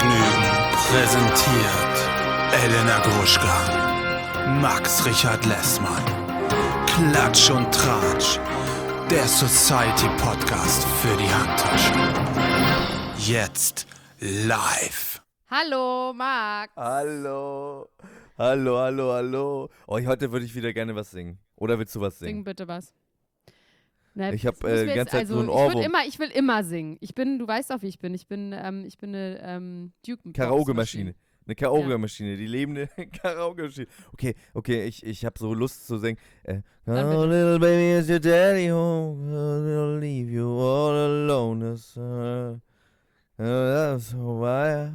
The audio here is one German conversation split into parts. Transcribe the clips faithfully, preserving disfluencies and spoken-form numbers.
Vergnügen präsentiert Elena Gruschka, Max Richard Lessmann, Klatsch und Tratsch, der Society Podcast für die Handtasche. Jetzt live. Hallo, Max. Hallo. Hallo, hallo, hallo. Oh, heute würde ich wieder gerne was singen. Oder willst du was singen? Sing bitte was. Na, ich habe das äh, die wir ganze jetzt- Zeit also, so ein ich Ohrwurm. will immer, Ich will immer singen. Ich bin, du weißt auch, wie ich bin. Ich bin, ähm, ich bin eine ähm, Jukebox- Karaoke-Maschine. Eine Karaoke-Maschine, die lebende Karaoke-Maschine. Okay, okay, ich, ich habe so Lust zu singen. Äh, Dann bitte. oh, little baby, is your daddy home? I'll leave you all alone. That's, uh, that's why.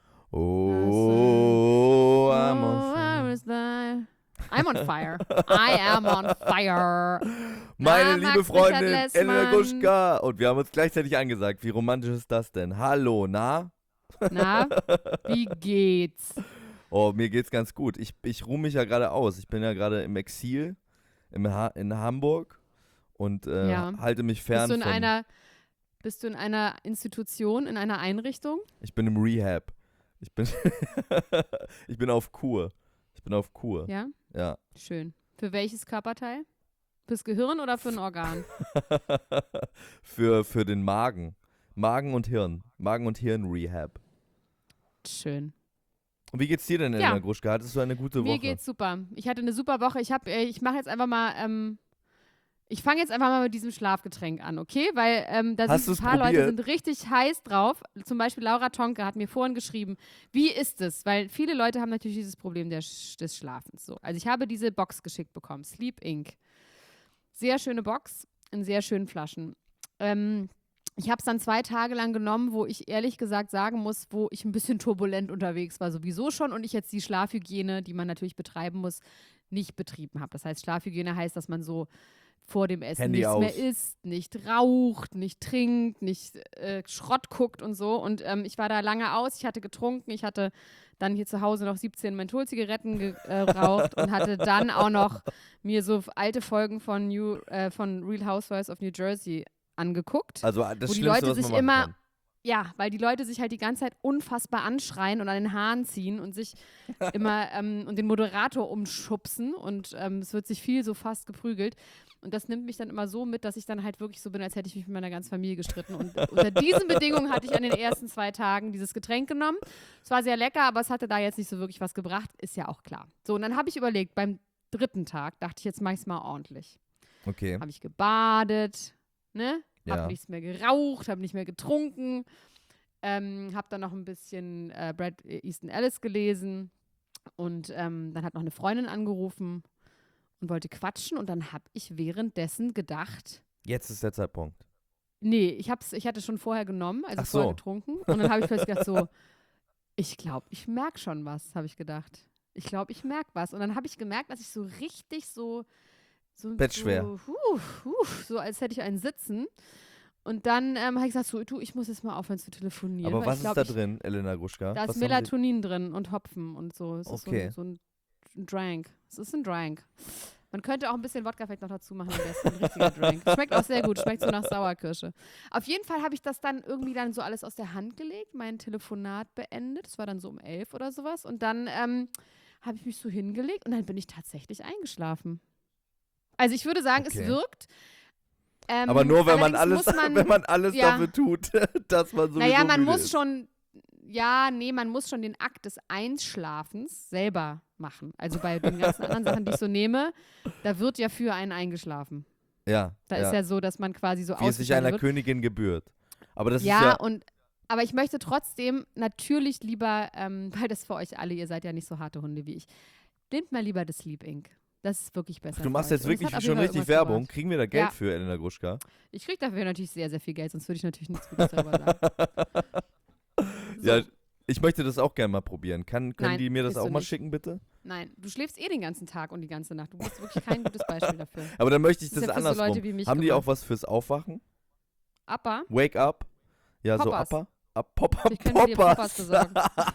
Oh, I'm on Oh, fire. where is the- I'm on fire. I am on fire. Meine Ah, liebe Max Richard Freundin Lessmann. Elena Gruschka. Und wir haben uns gleichzeitig angesagt. Wie romantisch ist das denn? Hallo, na? Na, wie geht's? Oh, mir geht's ganz gut. Ich, ich ruhe mich ja gerade aus. Ich bin ja gerade im Exil im ha- in Hamburg und äh, Ja. halte mich fern Bist du in von... einer, bist du in einer Institution, in einer Einrichtung? Ich bin im Rehab. Ich bin, ich bin auf Kur. Ich bin auf Kur. Ja, Ja. schön. Für welches Körperteil? Fürs Gehirn oder für ein Organ? für, für den Magen. Magen und Hirn. Magen und Hirn-Rehab. Schön. Und wie geht's dir denn, Elena Ja. Gruschka? Hattest du eine gute Mir Woche? geht's super. Ich hatte eine super Woche. Ich habe, ich mache jetzt einfach mal, ähm, ich fange jetzt einfach mal mit diesem Schlafgetränk an, okay? Weil ähm, da Hast sind du's ein paar Leute probiert? sind richtig heiß drauf. Zum Beispiel Laura Tonke hat mir vorhin geschrieben, wie ist es? Weil viele Leute haben natürlich dieses Problem der, Sch- des Schlafens. So. Also ich habe diese Box geschickt bekommen, Sleep Incorporated. Sehr schöne Box in sehr schönen Flaschen. Ähm, ich habe es dann zwei Tage lang genommen, wo ich ehrlich gesagt sagen muss, wo ich ein bisschen turbulent unterwegs war, sowieso schon, und ich jetzt die Schlafhygiene, die man natürlich betreiben muss, nicht betrieben habe. Das heißt, Schlafhygiene heißt, dass man so vor dem Essen Handy nichts aus. mehr isst, nicht raucht, nicht trinkt, nicht äh, Schrott guckt und so. Und ähm, ich war da lange aus, ich hatte getrunken, ich hatte dann hier zu Hause noch siebzehn Mentholzigaretten geraucht und hatte dann auch noch mir so alte Folgen von, New, äh, von Real Housewives of New Jersey angeguckt. Also das wo die Schlimmste, Leute was sich man machen immer- kann. Ja, weil die Leute sich halt die ganze Zeit unfassbar anschreien und an den Haaren ziehen und sich immer ähm, und den Moderator umschubsen und ähm, es wird sich viel so fast geprügelt. Und das nimmt mich dann immer so mit, dass ich dann halt wirklich so bin, als hätte ich mich mit meiner ganzen Familie gestritten. Und unter diesen Bedingungen hatte ich an den ersten zwei Tagen dieses Getränk genommen. Es war sehr lecker, aber es hatte da jetzt nicht so wirklich was gebracht, ist ja auch klar. So, und dann habe ich überlegt, beim dritten Tag dachte ich, jetzt mache ich es mal ordentlich. Okay. Habe ich gebadet, ne? Ja. Habe nichts mehr geraucht, habe nicht mehr getrunken, ähm, habe dann noch ein bisschen äh, Brad Easton Ellis gelesen und ähm, dann hat noch eine Freundin angerufen und wollte quatschen und dann habe ich währenddessen gedacht, Jetzt ist der Zeitpunkt. nee, ich, hab's, ich hatte schon vorher genommen, also Ach vorher so. getrunken und dann habe ich plötzlich gedacht so, ich glaube, ich merke schon was, habe ich gedacht. Ich glaube, ich merke was. Und dann habe ich gemerkt, dass ich so richtig so so, Bettschwer. So, huh, huh, so als hätte ich einen Sitzen. Und dann ähm, habe ich gesagt, so, du, ich muss jetzt mal aufhören zu telefonieren. Aber weil was ich ist glaub, da ich, drin, Elena Gruschka? Da was ist haben Melatonin drin und Hopfen und so. Es Okay. ist so ein, so ein Drank. Es ist ein Drank. Man könnte auch ein bisschen Wodka vielleicht noch dazu machen, am besten. Ein richtiger Drank. Schmeckt auch sehr gut. Schmeckt so nach Sauerkirsche. Auf jeden Fall habe ich das dann irgendwie dann so alles aus der Hand gelegt, mein Telefonat beendet. Das war dann so um elf oder sowas. Und dann ähm, habe ich mich so hingelegt und dann bin ich tatsächlich eingeschlafen. Also ich würde sagen, Okay. es wirkt. Ähm, Aber nur, wenn man allerdings alles, muss man, wenn man alles ja. dafür tut, dass man sowieso Naja, man müde muss ist. schon, ja, nee, man muss schon den Akt des Einschlafens selber machen. Also bei den ganzen anderen Sachen, die ich so nehme, da wird ja für einen eingeschlafen. Ja, Da ja. ist ja so, dass man quasi so Wie es sich ausgeschaltet einer wird. Königin gebührt. Aber das Ja, ist ja... und aber ich möchte trotzdem natürlich lieber, ähm, weil das für euch alle, ihr seid ja nicht so harte Hunde wie ich, nehmt mal lieber das Sleep Incorporated. Das ist wirklich besser. Du für machst euch. jetzt Und es wirklich hat auf schon jeden Fall richtig irgendwas Werbung. gebracht. Kriegen wir da Geld Ja. für, Elena Gruschka? Ich kriege dafür natürlich sehr, sehr viel Geld, sonst würde ich natürlich nichts Gutes darüber sagen. So. Ja, ich möchte das auch gerne mal probieren. Kann, können Nein, die mir das kriegst auch du mal nicht. schicken, bitte? Nein, du schläfst eh den ganzen Tag und die ganze Nacht. Du bist wirklich kein gutes Beispiel dafür. Aber dann möchte ich Das das, ist ja für so andersrum. Leute wie mich Haben die gemacht. auch was fürs Aufwachen? Appa, Wake up? Ja, Poppers. so Upper? Up, Popper, ich könnte dir Poppers. Poppers besorgen.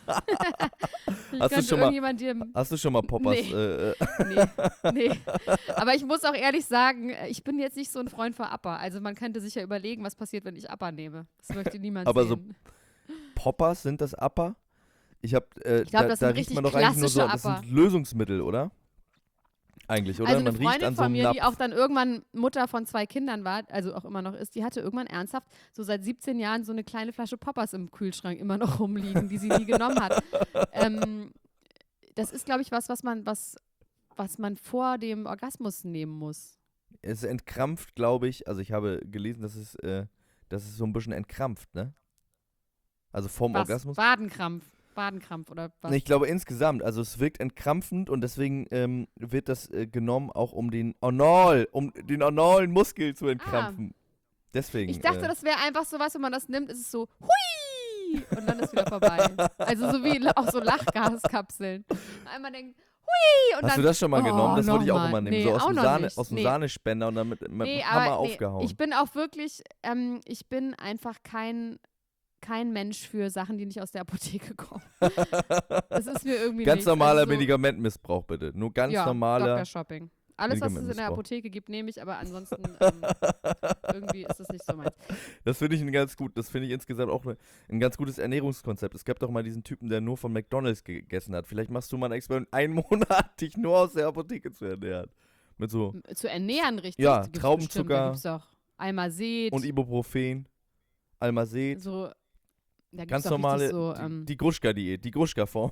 ich Hast du könnte schon mal- irgendjemand dir... Hast du schon mal Poppers? Nee. Äh, äh, Nee, nee. Aber ich muss auch ehrlich sagen, ich bin jetzt nicht so ein Freund von Appa. Also man könnte sich ja überlegen, was passiert, wenn ich Appa nehme. Das möchte niemand Aber so- sehen. Poppers, sind das Upper? Ich hab, äh, Ich glaub, da, das da sind riecht richtig man doch eigentlich nur so, klassische das Upper. sind Lösungsmittel, oder? Eigentlich, oder? Also eine man riecht Freundin an so von einem mir, Napf. die auch dann irgendwann Mutter von zwei Kindern war, also auch immer noch ist, die hatte irgendwann ernsthaft so seit siebzehn Jahren so eine kleine Flasche Poppers im Kühlschrank immer noch rumliegen, die sie nie genommen hat. Ähm, das ist, glaube ich, was, was man, was, was man vor dem Orgasmus nehmen muss. Es entkrampft, glaube ich, also ich habe gelesen, dass es, äh, dass es so ein bisschen entkrampft, ne? Also vorm Was? Orgasmus. Badenkrampf. Badenkrampf oder was? Nee, ich glaube insgesamt, also es wirkt entkrampfend und deswegen ähm, wird das äh, genommen auch um den Anal, um den analen Muskel zu entkrampfen. Deswegen. Ich dachte, äh, das wäre einfach so was, wenn man das nimmt, ist es so hui und dann ist wieder vorbei. Also so wie auch so Lachgaskapseln. Einmal denkt hui und Hast dann, du das schon mal oh, genommen? Das wollte ich auch nochmal. immer nehmen. Nee, so aus auch dem, noch Sahne, nicht. aus dem Nee. Sahnespender und dann mit, mit Nee, dem Hammer aber nee, aufgehauen. ich bin auch wirklich, ähm, ich bin einfach kein, kein Mensch für Sachen, die nicht aus der Apotheke kommen. Das ist mir irgendwie Ganz nichts. normaler also so, Medikamentmissbrauch, bitte. Nur ganz ja, normaler. Doktor-Shopping. Alles, was es in der Medikamentmissbrauch. Apotheke gibt, nehme ich, aber ansonsten ähm, irgendwie ist das nicht so meins. Das finde ich ein ganz gut, das finde ich insgesamt auch ne, ein ganz gutes Ernährungskonzept. Es gab doch mal diesen Typen, der nur von McDonalds gegessen hat. Vielleicht machst du mal ein Experiment, einen Monat dich nur aus der Apotheke zu ernähren. Mit so M- Zu ernähren, richtig? Ja, Gibt's Traubenzucker bestimmt, Da gibt's doch Almazet. und Ibuprofen, Almazet. So, da gibt's Ganz doch normale, richtig so, die, ähm, die Gruschka-Diät, die Gruschka-Form.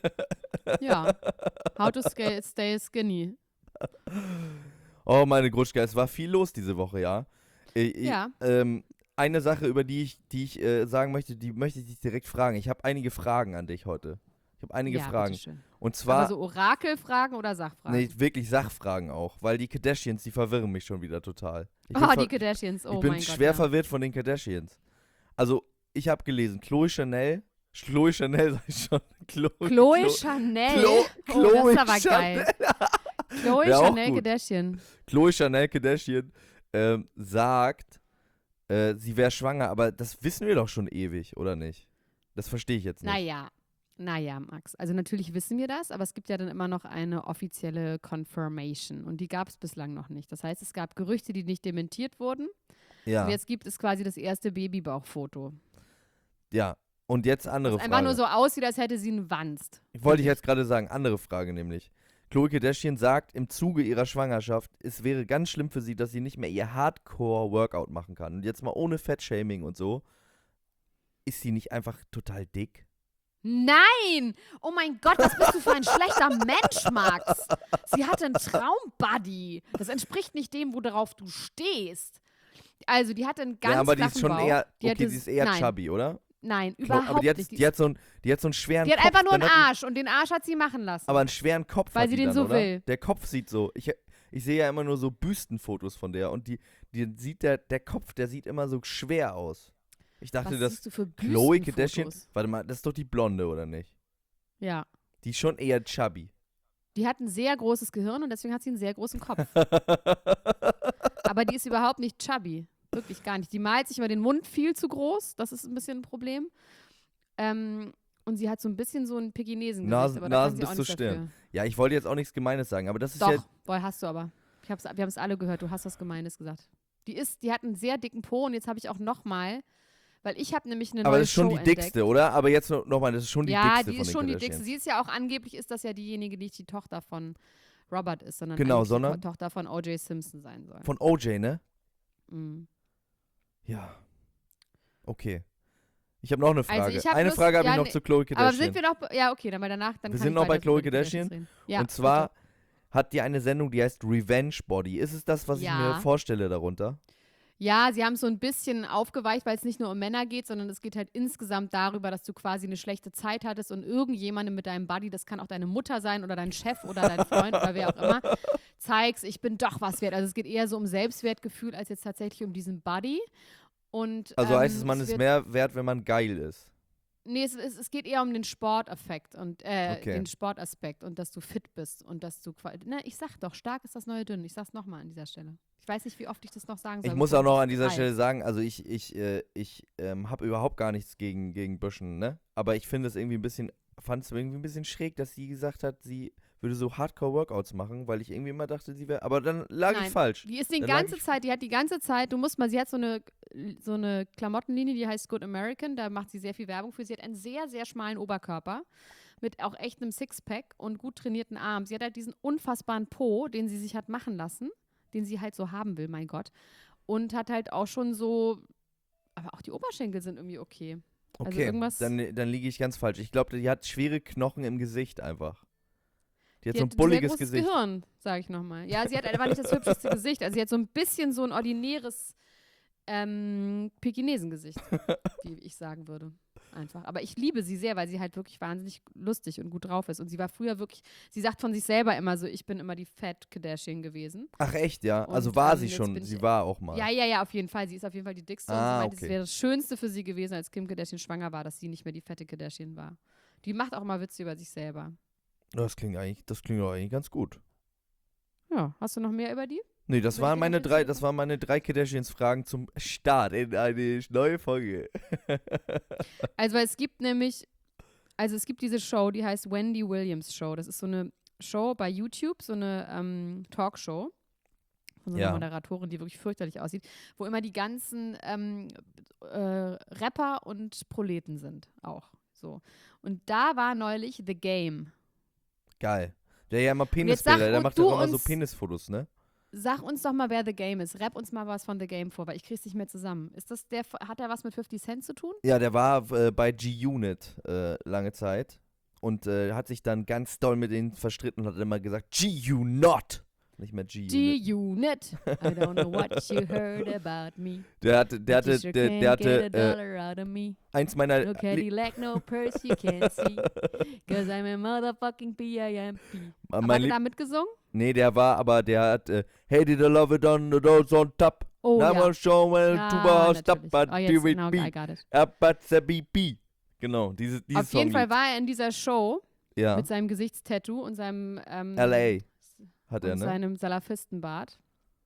ja. How to stay, stay skinny. Oh, meine Gruschka, es war viel los diese Woche, ja. Ich, ich, Ja. Ähm, eine Sache, über die ich, die ich äh, sagen möchte, die möchte ich dich direkt fragen. Ich habe einige Fragen an dich heute. Ich habe einige ja, Fragen. bitteschön. Und Aber zwar, so Orakelfragen oder Sachfragen? nee, wirklich Sachfragen auch, weil die Kardashians, die verwirren mich schon wieder total. Ich bin, oh, ver die Kardashians, oh ich bin mein Gott. schwer ja. verwirrt von den Kardashians. Also, ich habe gelesen, Chloe Chanel, Chloe Chanel sag ich schon. Chloe, Chloe Chlo- Chanel. Chlo- oh, Chloe das ist aber Chanel. geil. Chloe Wär auch Chanel gut. Kardashian. Chloe Chanel Kardashian ähm, sagt, äh, sie wäre schwanger, aber das wissen wir doch schon ewig, oder nicht? Das verstehe ich jetzt nicht. Naja, naja, Max. Also natürlich wissen wir das, aber es gibt ja dann immer noch eine offizielle Confirmation und die gab es bislang noch nicht. Das heißt, es gab Gerüchte, die nicht dementiert wurden Ja, und jetzt gibt es quasi das erste Babybauchfoto. ja. Und jetzt andere Das Frage. einfach nur so aussieht, als hätte sie einen Wanst. Wollte ich jetzt gerade sagen, andere Frage nämlich. Chloe Kardashian sagt im Zuge ihrer Schwangerschaft, es wäre ganz schlimm für sie, dass sie nicht mehr ihr Hardcore-Workout machen kann. Und jetzt mal ohne Fettshaming und so. Ist sie nicht einfach total dick? Nein! Oh mein Gott, was bist du für ein schlechter Mensch, Max? Sie hatte einen Traumbuddy. Das entspricht nicht dem, worauf du stehst. Also, die hatte einen ganz ja, aber die flachen ist schon Bauch. eher, Die okay, hatte, sie ist eher nein, chubby, oder? Nein, Chlo- überhaupt aber die hat, nicht. Die, die, hat so einen, die hat so einen schweren die hat Kopf. einfach nur einen dann hat die- Arsch und den Arsch hat sie machen lassen. Aber einen schweren Kopf Weil hat sie die den dann, so oder? will. Der Kopf sieht so, ich, ich sehe ja immer nur so Büstenfotos von der und die, die sieht der, der Kopf, der sieht immer so schwer aus. Ich dachte, Was dass siehst du für Chloe Kardashian, Büstenfotos? warte mal, das ist doch die Blonde, oder nicht? Ja. Die ist schon eher chubby. Die hat ein sehr großes Gehirn und deswegen hat sie einen sehr großen Kopf. Aber die ist überhaupt nicht chubby. Wirklich gar nicht. Die malt sich immer den Mund viel zu groß. Das ist ein bisschen ein Problem. Ähm, und sie hat so ein bisschen so ein Pekinesen Nasen- aber da kann Nasen sie bis auch zur nichts Stirn. dafür. Ja, ich wollte jetzt auch nichts Gemeines sagen, aber das ist Doch, ja. boy, hast du aber. Ich hab's, wir haben es alle gehört, du hast was Gemeines gesagt. Die ist, die hat einen sehr dicken Po und jetzt habe ich auch nochmal, weil ich habe nämlich eine Aber neue das ist schon Show die dickste, entdeckt. oder? Aber jetzt nochmal, das ist schon die Ja, dickste die von ist den schon die Kardashians. dickste. Sie ist ja auch angeblich, ist das ja diejenige, die nicht die Tochter von Robert ist, sondern Genau, eigentlich sondern? die To- Tochter von O J Simpson sein soll. Von O J, ne? Mhm. Ja. Okay. Ich habe noch eine Frage. Also ich hab eine Lust- Frage habe ja, ich noch ne- zu Chloe Aber Kardashian. sind wir doch, be- ja okay, dann mal danach, dann Wir kann sind ich noch bei weiter Chloe über die Kardashians Kardashian. reden. Ja, Und zwar bitte. hat die eine Sendung, die heißt Revenge Body. Ist es das, was ich Ja. mir vorstelle darunter? Ja, sie haben es so ein bisschen aufgeweicht, weil es nicht nur um Männer geht, sondern es geht halt insgesamt darüber, dass du quasi eine schlechte Zeit hattest und irgendjemandem mit deinem Buddy, das kann auch deine Mutter sein oder dein Chef oder dein Freund oder wer auch immer, zeigst, ich bin doch was wert. Also es geht eher so um Selbstwertgefühl als jetzt tatsächlich um diesen Buddy. Und, Also ähm, heißt es, man ist wird, mehr wert, wenn man geil ist. Nee, es, es, es geht eher um den Sporteffekt und äh, Okay. den Sportaspekt und dass du fit bist und dass du quasi. Ne, ich sag doch, stark ist das neue Dünn. Ich sag's nochmal an dieser Stelle. Ich weiß nicht, wie oft ich das noch sagen soll. Ich muss bevor auch noch es an dieser reicht. Stelle sagen, also ich, ich, äh, ich ähm, habe überhaupt gar nichts gegen, gegen Büschen, ne? Aber ich finde es irgendwie ein bisschen, fand es irgendwie ein bisschen schräg, dass sie gesagt hat, sie würde so Hardcore-Workouts machen, weil ich irgendwie immer dachte, sie wäre, aber dann lag Nein, ich falsch. Die ist die Dann lag ganze ich- Zeit, die hat die ganze Zeit, du musst mal, sie hat so eine so eine Klamottenlinie, die heißt Good American. Da macht sie sehr viel Werbung für. Sie hat einen sehr, sehr schmalen Oberkörper mit auch echt einem Sixpack und gut trainierten Armen. Sie hat halt diesen unfassbaren Po, den sie sich hat machen lassen, den sie halt so haben will, mein Gott. Und hat halt auch schon so, aber auch die Oberschenkel sind irgendwie okay. Also Okay, irgendwas, dann, dann liege ich ganz falsch. Ich glaube, die hat schwere Knochen im Gesicht einfach. Die hat die so ein hat ein bulliges sehr großes Gesicht. Gehirn, sage ich nochmal. Ja, sie hat einfach nicht das hübscheste Gesicht. Also sie hat so ein bisschen so ein ordinäres ähm, Pekinesen-Gesicht, wie ich sagen würde. Einfach. Aber ich liebe sie sehr, weil sie halt wirklich wahnsinnig lustig und gut drauf ist. Und sie war früher wirklich, sie sagt von sich selber immer so, ich bin immer die Fat Kardashian gewesen. Ach echt, ja? Also Und, war ähm, sie jetzt schon, bin ich- sie war auch mal. Ja, ja, ja, auf jeden Fall. Sie ist auf jeden Fall die dickste. und Ah, sie meinte, okay. es wäre das Schönste für sie gewesen, als Kim Kardashian schwanger war, dass sie nicht mehr die fette Kardashian war. Die macht auch mal Witze über sich selber. Das klingt eigentlich, das klingt doch eigentlich ganz gut. Ja, hast du noch mehr über die? Nee, das Über die waren meine drei, Kardashians? das waren meine drei Kardashians-Fragen zum Start in eine neue Folge. Also es gibt nämlich, also es gibt diese Show, die heißt Wendy Williams Show. Das ist so eine Show bei YouTube, so eine ähm, Talkshow von so einer Ja. Moderatorin, die wirklich fürchterlich aussieht, wo immer die ganzen ähm, äh, Rapper und Proleten sind auch. So. Und da war neulich The Game. Geil. Der ja immer jetzt sag Penisbilder, der und macht du doch immer so uns- Penisfotos, ne? Sag uns doch mal, wer The Game ist. Rap uns mal was von The Game vor, weil ich krieg's nicht mehr zusammen. Ist das der, hat er was mit fifty Cent zu tun? Ja, der war äh, bei G-Unit äh, lange Zeit und äh, hat sich dann ganz doll mit denen verstritten und hat immer gesagt, G-U-Not. Nicht mehr G-Unit. G-Unit. I don't know what you heard about me. Der hatte, der But you hatte, sure der, can't der get a hatte äh, dollar out of me. eins meiner No Li- Cadillac, no purse you can't see. Cause I'm a motherfucking P I M P. mein Aber hat er Lieb- da mitgesungen? Nee, der war aber, der hat äh, Hey, did I love it on the doors on top? Oh Now ja. I'm showing Ja, to my natürlich. stop, but Oh, jetzt, do it genau, be. I got it. But the B P. Genau, diese, dieses Auf jeden Fall Songlied. war er in dieser Show Ja, mit seinem Gesichtstattoo und seinem ähm, L A hat er, und ne? seinem Salafistenbart.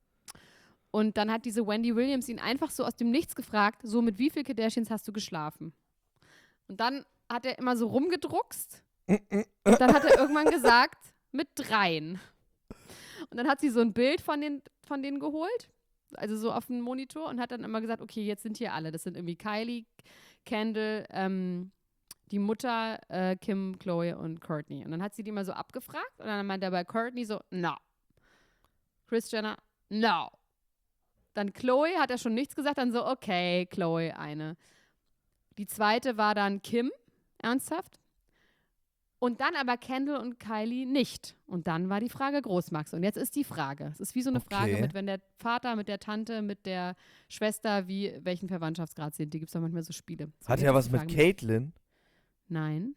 Und dann hat diese Wendy Williams ihn einfach so aus dem Nichts gefragt, so mit wie viel Kardashians hast du geschlafen? Und dann hat er immer so rumgedruckst und dann hat er irgendwann gesagt, mit dreien. Und dann hat sie so ein Bild von, den, von denen geholt, also so auf den Monitor und hat dann immer gesagt, okay, jetzt sind hier alle. Das sind irgendwie Kylie, Kendall, ähm, die Mutter, äh, Kim, Chloe und Kourtney. Und dann hat sie die mal so abgefragt und dann meinte er bei Kourtney so, no. Kris Jenner, no. Dann Chloe, hat er schon nichts gesagt, dann so, okay, Chloe, eine. Die zweite war dann Kim, ernsthaft. Und dann aber Kendall und Kylie nicht. Und dann war die Frage groß, Max. Und jetzt ist die Frage. Es ist wie so eine Frage Okay. mit, wenn der Vater, mit der Tante, mit der Schwester, wie welchen Verwandtschaftsgrad sind. Die gibt es doch manchmal so Spiele. So, Hat jetzt er ist was die mit Frage, Caitlyn? Nein.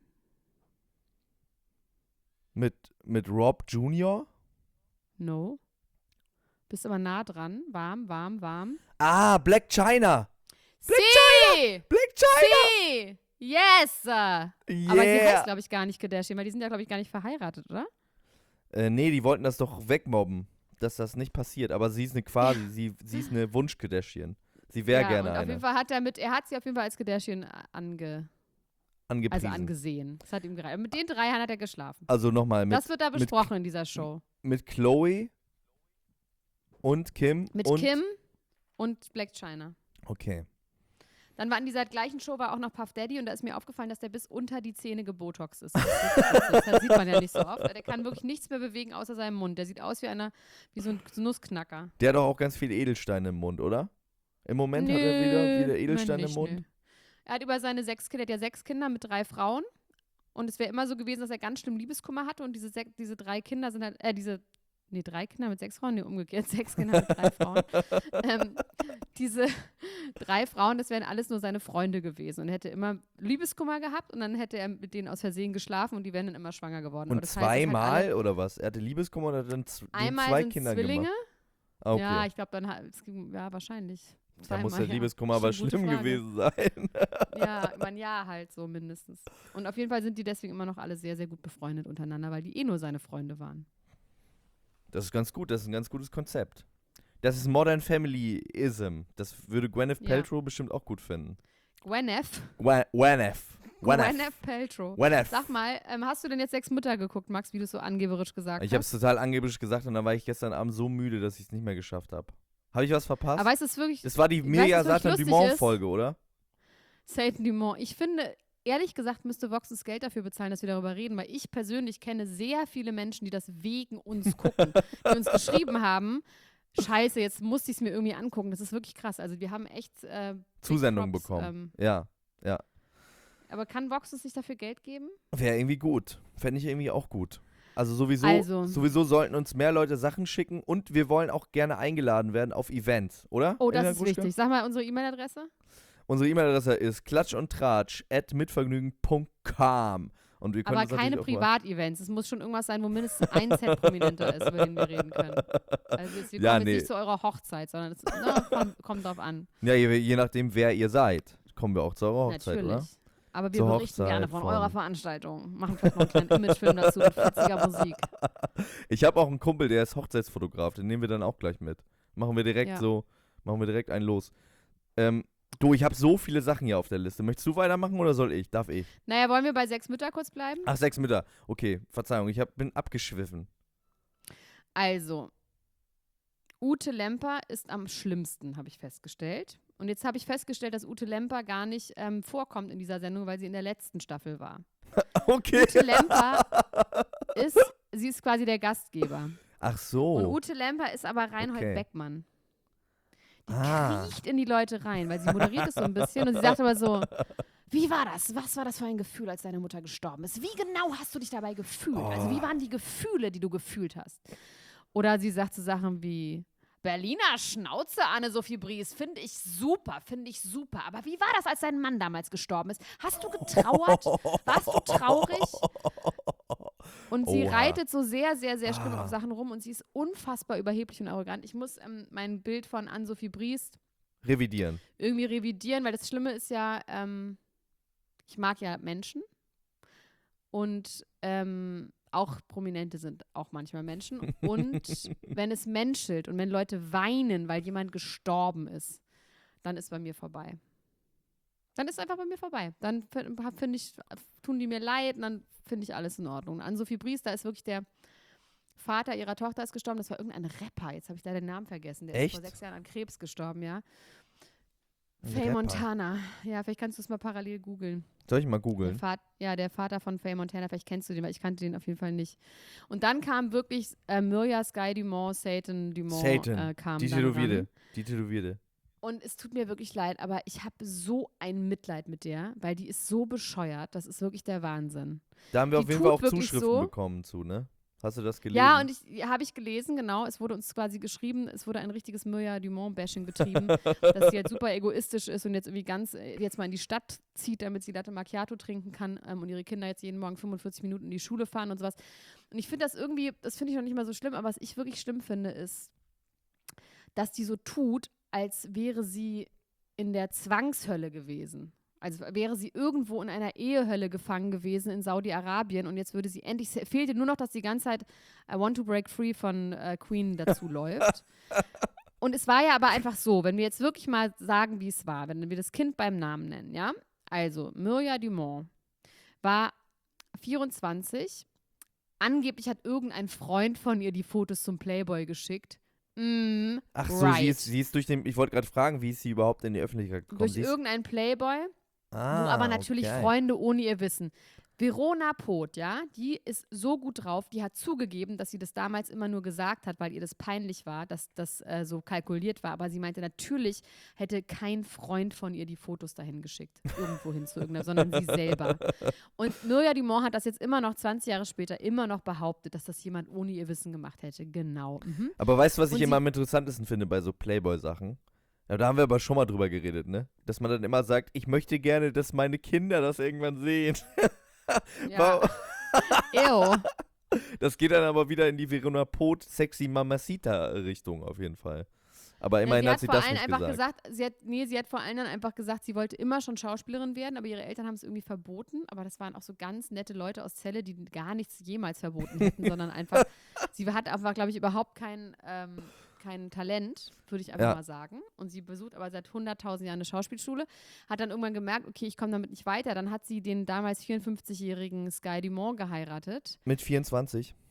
Mit, mit Rob Junior? No. Bist aber nah dran. Warm, warm, warm. Ah, Black China. Sie! Black China. Sie! Yes! Yeah. Aber sie heißt, glaube ich, gar nicht Kardashian, weil die sind ja, glaube ich, gar nicht verheiratet, oder? Äh, nee, die wollten das doch wegmobben, dass das nicht passiert. Aber sie ist eine quasi, sie, sie ist eine Wunsch-Kardashian. Sie wäre ja, gerne und auf eine. jeden Fall hat er mit, er hat sie auf jeden Fall als Kardashian ange, Angepriesen. also angesehen. Das hat ihm gereicht. Mit den drei hat er geschlafen. Also nochmal mit, das wird da mit- besprochen in dieser Show. mit Chloe und Kim. Mit und, Kim und Black China. Okay. Dann war in dieser gleichen Show war auch noch Puff Daddy und da ist mir aufgefallen, dass der bis unter die Zähne gebotox ist. Das, ist wirklich witzig. Das sieht man ja nicht so oft. Der kann wirklich nichts mehr bewegen außer seinem Mund. Der sieht aus wie einer, wie so ein Nussknacker. Der hat doch auch ganz viele Edelsteine im Mund, oder? Im Moment hat er wieder, wieder Edelsteine im nicht, Mund. nö. Er hat über seine sechs Kinder, der hat ja sechs Kinder mit drei Frauen. Und es wäre immer so gewesen, dass er ganz schlimm Liebeskummer hatte. Und diese, sech, diese drei Kinder sind halt, äh, diese, nee, drei Kinder mit sechs Frauen, nee, umgekehrt, sechs Kinder mit drei Frauen. ähm, diese drei Frauen, das wären alles nur seine Freunde gewesen. Und er hätte immer Liebeskummer gehabt und dann hätte er mit denen aus Versehen geschlafen und die wären dann immer schwanger geworden. Aber Und das heißt, dass halt zweimal alle- oder was? Er hatte Liebeskummer und hat dann z- den Einmal zwei sind Kinder Zwillinge. gemacht. Ah, okay. Ja, ich glaube, dann hat es ging- ja, wahrscheinlich. da muss Zweimal, der ja. Liebeskummer aber Schon gute schlimm Frage. gewesen sein. Ja, über ein Jahr halt so mindestens. Und auf jeden Fall sind die deswegen immer noch alle sehr, sehr gut befreundet untereinander, weil die eh nur seine Freunde waren. Das ist ganz gut, das ist ein ganz gutes Konzept. Das ist Modern Family-Ism. Das würde Gwyneth Ja. Paltrow bestimmt auch gut finden. Gwyneth. Gwen- Gwyneth. Gwyneth. Gwyneth Paltrow. Gwyneth. Sag mal, ähm, hast du denn jetzt sechs Mütter geguckt, Max, wie du es so angeberisch gesagt Ich habe es hast? total angeblich gesagt und dann war ich gestern Abend so müde, dass ich es nicht mehr geschafft habe. Habe ich was verpasst? Aber weißt du, es ist wirklich. Das war die weißt du, Mirja was wirklich Satan lustig Dumont-Folge, oder? Satan Dumont. Ich finde, ehrlich gesagt, müsste Vox das Geld dafür bezahlen, dass wir darüber reden, weil ich persönlich kenne sehr viele Menschen, die das wegen uns gucken, die uns geschrieben haben. Scheiße, jetzt musste ich es mir irgendwie angucken. Das ist wirklich krass. Also wir haben echt äh, Zusendung Props, bekommen. Ähm, Ja, ja. aber kann Vox uns nicht dafür Geld geben? Wäre irgendwie gut. Fände ich irgendwie auch gut. Also sowieso, Also. sowieso sollten uns mehr Leute Sachen schicken und wir wollen auch gerne eingeladen werden auf Events, oder? Oh, das Elena ist Gruschka? wichtig. Sag mal unsere E-Mail-Adresse. Unsere E-Mail-Adresse ist klatsch und tratsch at mitvergnügen punkt com. Und wir können Aber uns keine natürlich auch Privat-Events. Es muss schon irgendwas sein, wo mindestens ein Set prominenter ist, über den wir reden können. Also jetzt, wir Ja, kommen nee. jetzt nicht zu eurer Hochzeit, sondern es ne, kommt, kommt drauf an. Mal, ja, je, je nachdem, wer ihr seid, kommen wir auch zu eurer Hochzeit, Natürlich. oder? Aber wir Zur berichten Hochzeit gerne von, von- eurer Veranstaltung. Machen vielleicht noch einen kleinen Imagefilm dazu mit fetziger Musik. Ich habe auch einen Kumpel, der ist Hochzeitsfotograf, den nehmen wir dann auch gleich mit. Machen wir direkt Ja. so, machen wir direkt einen los. Ähm, du, ich habe so viele Sachen hier auf der Liste. Möchtest du weitermachen oder soll ich? Darf ich? Naja, wollen wir bei sechs Mütter kurz bleiben? Ach, sechs Mütter. Okay, Verzeihung, ich hab, bin abgeschwiffen. Also, Ute Lemper ist am schlimmsten, habe ich festgestellt. Und jetzt habe ich festgestellt, dass Ute Lemper gar nicht ähm, vorkommt in dieser Sendung, weil sie in der letzten Staffel war. Okay. Ute Lemper ist, sie ist quasi der Gastgeber. Ach so. Und Ute Lemper ist aber Reinhold Okay. Beckmann. Die Ah. kriecht in die Leute rein, weil sie moderiert es so ein bisschen und sie sagt aber so, wie war das? Was war das für ein Gefühl, als deine Mutter gestorben ist? Wie genau hast du dich dabei gefühlt? Also wie waren die Gefühle, die du gefühlt hast? Oder sie sagt so Sachen wie, Berliner Schnauze, Anne-Sophie Bries, finde ich super, finde ich super. Aber wie war das, als dein Mann damals gestorben ist? Hast du getrauert? Warst du traurig? Und sie Oha. reitet so sehr, sehr, sehr schlimm Ah. auf Sachen rum und sie ist unfassbar überheblich und arrogant. Ich muss ähm, mein Bild von Anne-Sophie Bries Revidieren. irgendwie revidieren, weil das Schlimme ist ja, ähm, ich mag ja Menschen und ähm, auch Prominente sind auch manchmal Menschen. Und wenn es menschelt und wenn Leute weinen, weil jemand gestorben ist, dann ist bei mir vorbei. Dann ist einfach bei mir vorbei. Dann finde ich, tun die mir leid und dann finde ich alles in Ordnung. An Sophie Bries, da ist wirklich der Vater ihrer Tochter ist gestorben. Das war irgendein Rapper. Jetzt habe ich leider den Namen vergessen. Der Echt? ist vor sechs Jahren an Krebs gestorben, ja. Ein Faye Rapper. Montana. Ja, vielleicht kannst du es mal parallel googeln. Soll ich mal Der googeln? Vat- ja, der Vater von Faye Montana, vielleicht kennst du den, weil ich kannte den auf jeden Fall nicht. Und dann kam wirklich äh, Mirja Sky Dumont, Satan Dumont Satan. äh, kam Die dann Tätowierte. ran. Die Tätowierte. Und es tut mir wirklich leid, aber ich habe so ein Mitleid mit der, weil die ist so bescheuert. Das ist wirklich der Wahnsinn. Da haben wir Die auf jeden Fall tut auch wirklich Zuschriften so. bekommen zu, ne? Hast du das gelesen? Ja, und ich ja, habe ich gelesen, genau. Es wurde uns quasi geschrieben, es wurde ein richtiges Mirja Dumont-Bashing betrieben, dass sie halt super egoistisch ist und jetzt irgendwie ganz äh, jetzt mal in die Stadt zieht, damit sie Latte Macchiato trinken kann ähm, und ihre Kinder jetzt jeden Morgen fünfundvierzig Minuten in die Schule fahren und sowas. Und ich finde das irgendwie, das finde ich noch nicht mal so schlimm, aber was ich wirklich schlimm finde, ist, dass die so tut, als wäre sie in der Zwangshölle gewesen. Also wäre sie irgendwo in einer Ehehölle gefangen gewesen in Saudi-Arabien und jetzt würde sie endlich, es fehlte nur noch, dass die ganze Zeit I Want to Break Free von äh, Queen dazu läuft. Und es war ja aber einfach so, wenn wir jetzt wirklich mal sagen, wie es war, wenn wir das Kind beim Namen nennen, ja? Also Mirja Dumont war vierundzwanzig. Angeblich hat irgendein Freund von ihr die Fotos zum Playboy geschickt. Mm, Ach so, right. sie ist, sie ist durch den, ich wollte gerade fragen, wie ist sie überhaupt in die Öffentlichkeit gekommen? Durch Sie ist, irgendeinen Playboy, ah, wo aber natürlich okay. Freunde ohne ihr Wissen. Verona Poth, ja, die ist so gut drauf, die hat zugegeben, dass sie das damals immer nur gesagt hat, weil ihr das peinlich war, dass das äh, so kalkuliert war. Aber sie meinte, natürlich hätte kein Freund von ihr die Fotos dahin geschickt, irgendwo hin zu irgendeiner, sondern sie selber. Und Mirja Dumont hat das jetzt immer noch zwanzig Jahre später immer noch behauptet, dass das jemand ohne ihr Wissen gemacht hätte. Genau. Mhm. Aber weißt du, was Und ich sie- immer am interessantesten finde bei so Playboy-Sachen? Ja, da haben wir aber schon mal drüber geredet, ne? Dass man dann immer sagt, ich möchte gerne, dass meine Kinder das irgendwann sehen. Ja. Ew. Das geht dann aber wieder in die Verona Poth Sexy Mamacita-Richtung auf jeden Fall. Aber immerhin ja, hat sie vor das allem nicht einfach gesagt. gesagt, sie hat, nee, sie hat vor allem dann einfach gesagt, sie wollte immer schon Schauspielerin werden, aber ihre Eltern haben es irgendwie verboten. Aber das waren auch so ganz nette Leute aus Celle, die gar nichts jemals verboten hätten, sondern einfach, sie hat einfach, glaube ich, überhaupt kein, ähm, kein Talent, würde ich einfach Ja. mal sagen. Und sie besucht aber seit hunderttausend Jahren eine Schauspielschule, hat dann irgendwann gemerkt, okay, ich komme damit nicht weiter. Dann hat sie den damals vierundfünfzigjährigen Sky Dumont geheiratet. Mit vierundzwanzig.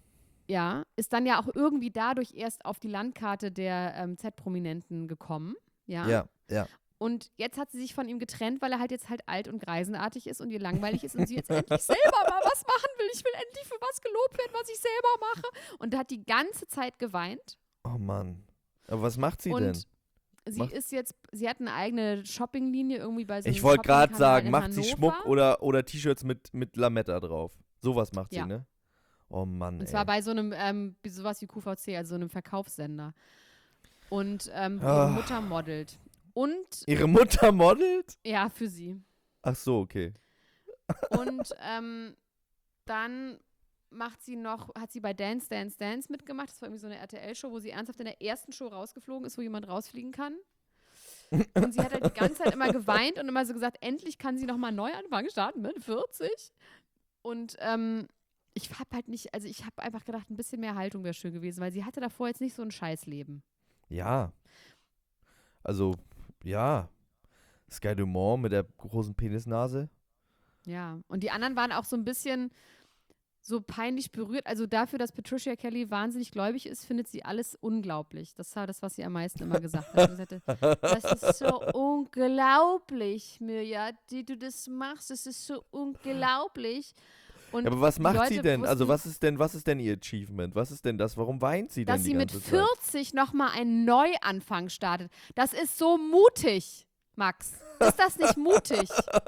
ja, ist dann ja auch irgendwie dadurch erst auf die Landkarte der ähm, Z-Prominenten gekommen. Ja. Ja, ja. Und jetzt hat sie sich von ihm getrennt, weil er halt jetzt halt alt und greisenartig ist und ihr langweilig ist und sie jetzt endlich selber mal was machen will. Ich will endlich für was gelobt werden, was ich selber mache. Und hat die ganze Zeit geweint. Oh Mann. Aber was macht sie und denn? sie Macht- ist jetzt, sie hat eine eigene Shoppinglinie irgendwie bei so einem Ich wollte gerade Shoppingkanal sagen, in macht sie Hannover. Schmuck oder, oder T-Shirts mit, mit Lametta drauf? Sowas macht Ja. sie, ne? Oh Mann, Und ey. zwar bei so einem, ähm, wie- sowas wie Q V C, also so einem Verkaufssender. Und ähm, Ah. ihre Mutter modelt. Und, Ihre Mutter modelt? ja, für sie. Ach so, okay. Und ähm, dann macht sie noch, hat sie bei Dance, Dance, Dance mitgemacht. Das war irgendwie so eine R T L-Show, wo sie ernsthaft in der ersten Show rausgeflogen ist, wo jemand rausfliegen kann. Und sie hat halt die ganze Zeit immer geweint und immer so gesagt, endlich kann sie nochmal neu anfangen, starten mit vierzig. Und ähm, ich hab halt nicht, also ich habe einfach gedacht, ein bisschen mehr Haltung wäre schön gewesen, weil sie hatte davor jetzt nicht so ein Scheißleben. Ja. Also, ja. Sky Dumont mit der großen Penisnase. Ja, und die anderen waren auch so ein bisschen so peinlich berührt. Also dafür, dass Patricia Kelly wahnsinnig gläubig ist, findet sie alles unglaublich. Das war das, was sie am meisten immer gesagt hat. Sie sagte, das ist so unglaublich, Mirja, die du das machst. Das ist so unglaublich. Und Ja, aber was die macht Leute sie denn? Also wussten, was ist denn, was ist denn ihr Achievement? Was ist denn das? Warum weint sie denn dass die sie mit ganze Zeit? vierzig nochmal einen Neuanfang startet. Das ist so mutig, Max. Ist das nicht mutig?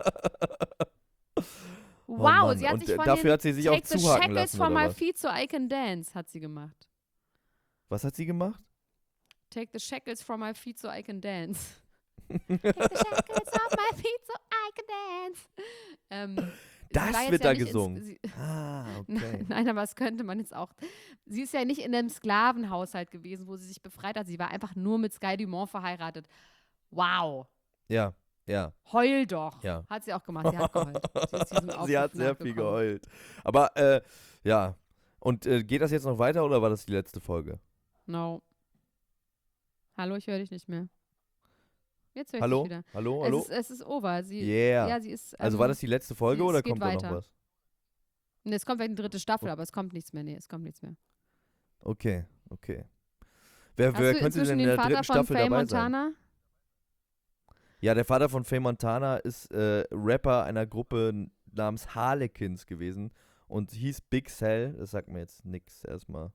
Oh Wow, Mann. sie hat Und, sich äh, von dafür den hat sie sich auch Take the zuhaken Shackles lassen, from oder my was? feet so I can dance hat sie gemacht. Was hat sie gemacht? Take the shackles from my feet so I can dance. Take the shackles off my feet so I can dance. Ähm, sie Das war jetzt wird ja da nicht ins- gesungen. sie, Ah, okay. Nein, nein, aber das könnte man jetzt auch. Sie ist ja nicht in einem Sklavenhaushalt gewesen, wo sie sich befreit hat. Sie war einfach nur mit Sky Dumont verheiratet. Wow. Ja, ja. Heul doch. Ja. Hat sie auch gemacht. Sie hat geheult. Sie, ist diesem Sie Aufruf hat sehr viel nachgekommen. geheult. Aber, äh, ja. Und äh, geht das jetzt noch weiter oder war das die letzte Folge? No. Hallo, ich höre dich nicht mehr. Jetzt höre ich Hallo? dich wieder. Hallo? Es Hallo? ist, es ist over. Sie, Yeah. Ja, sie ist. also ähm, war das die letzte Folge sie- oder es geht kommt da noch weiter. was? Nee, es kommt vielleicht eine dritte Staffel, aber es kommt nichts mehr. Nee, es kommt nichts mehr. Okay, okay. Wer, Hast wer du könnte denn inzwischen in den der Vater dritten von Staffel Faye dabei sein? Montana? Ja, der Vater von Faye Montana ist äh, Rapper einer Gruppe namens Harlequins gewesen und hieß Big Cell. Das sagt mir jetzt nix erstmal.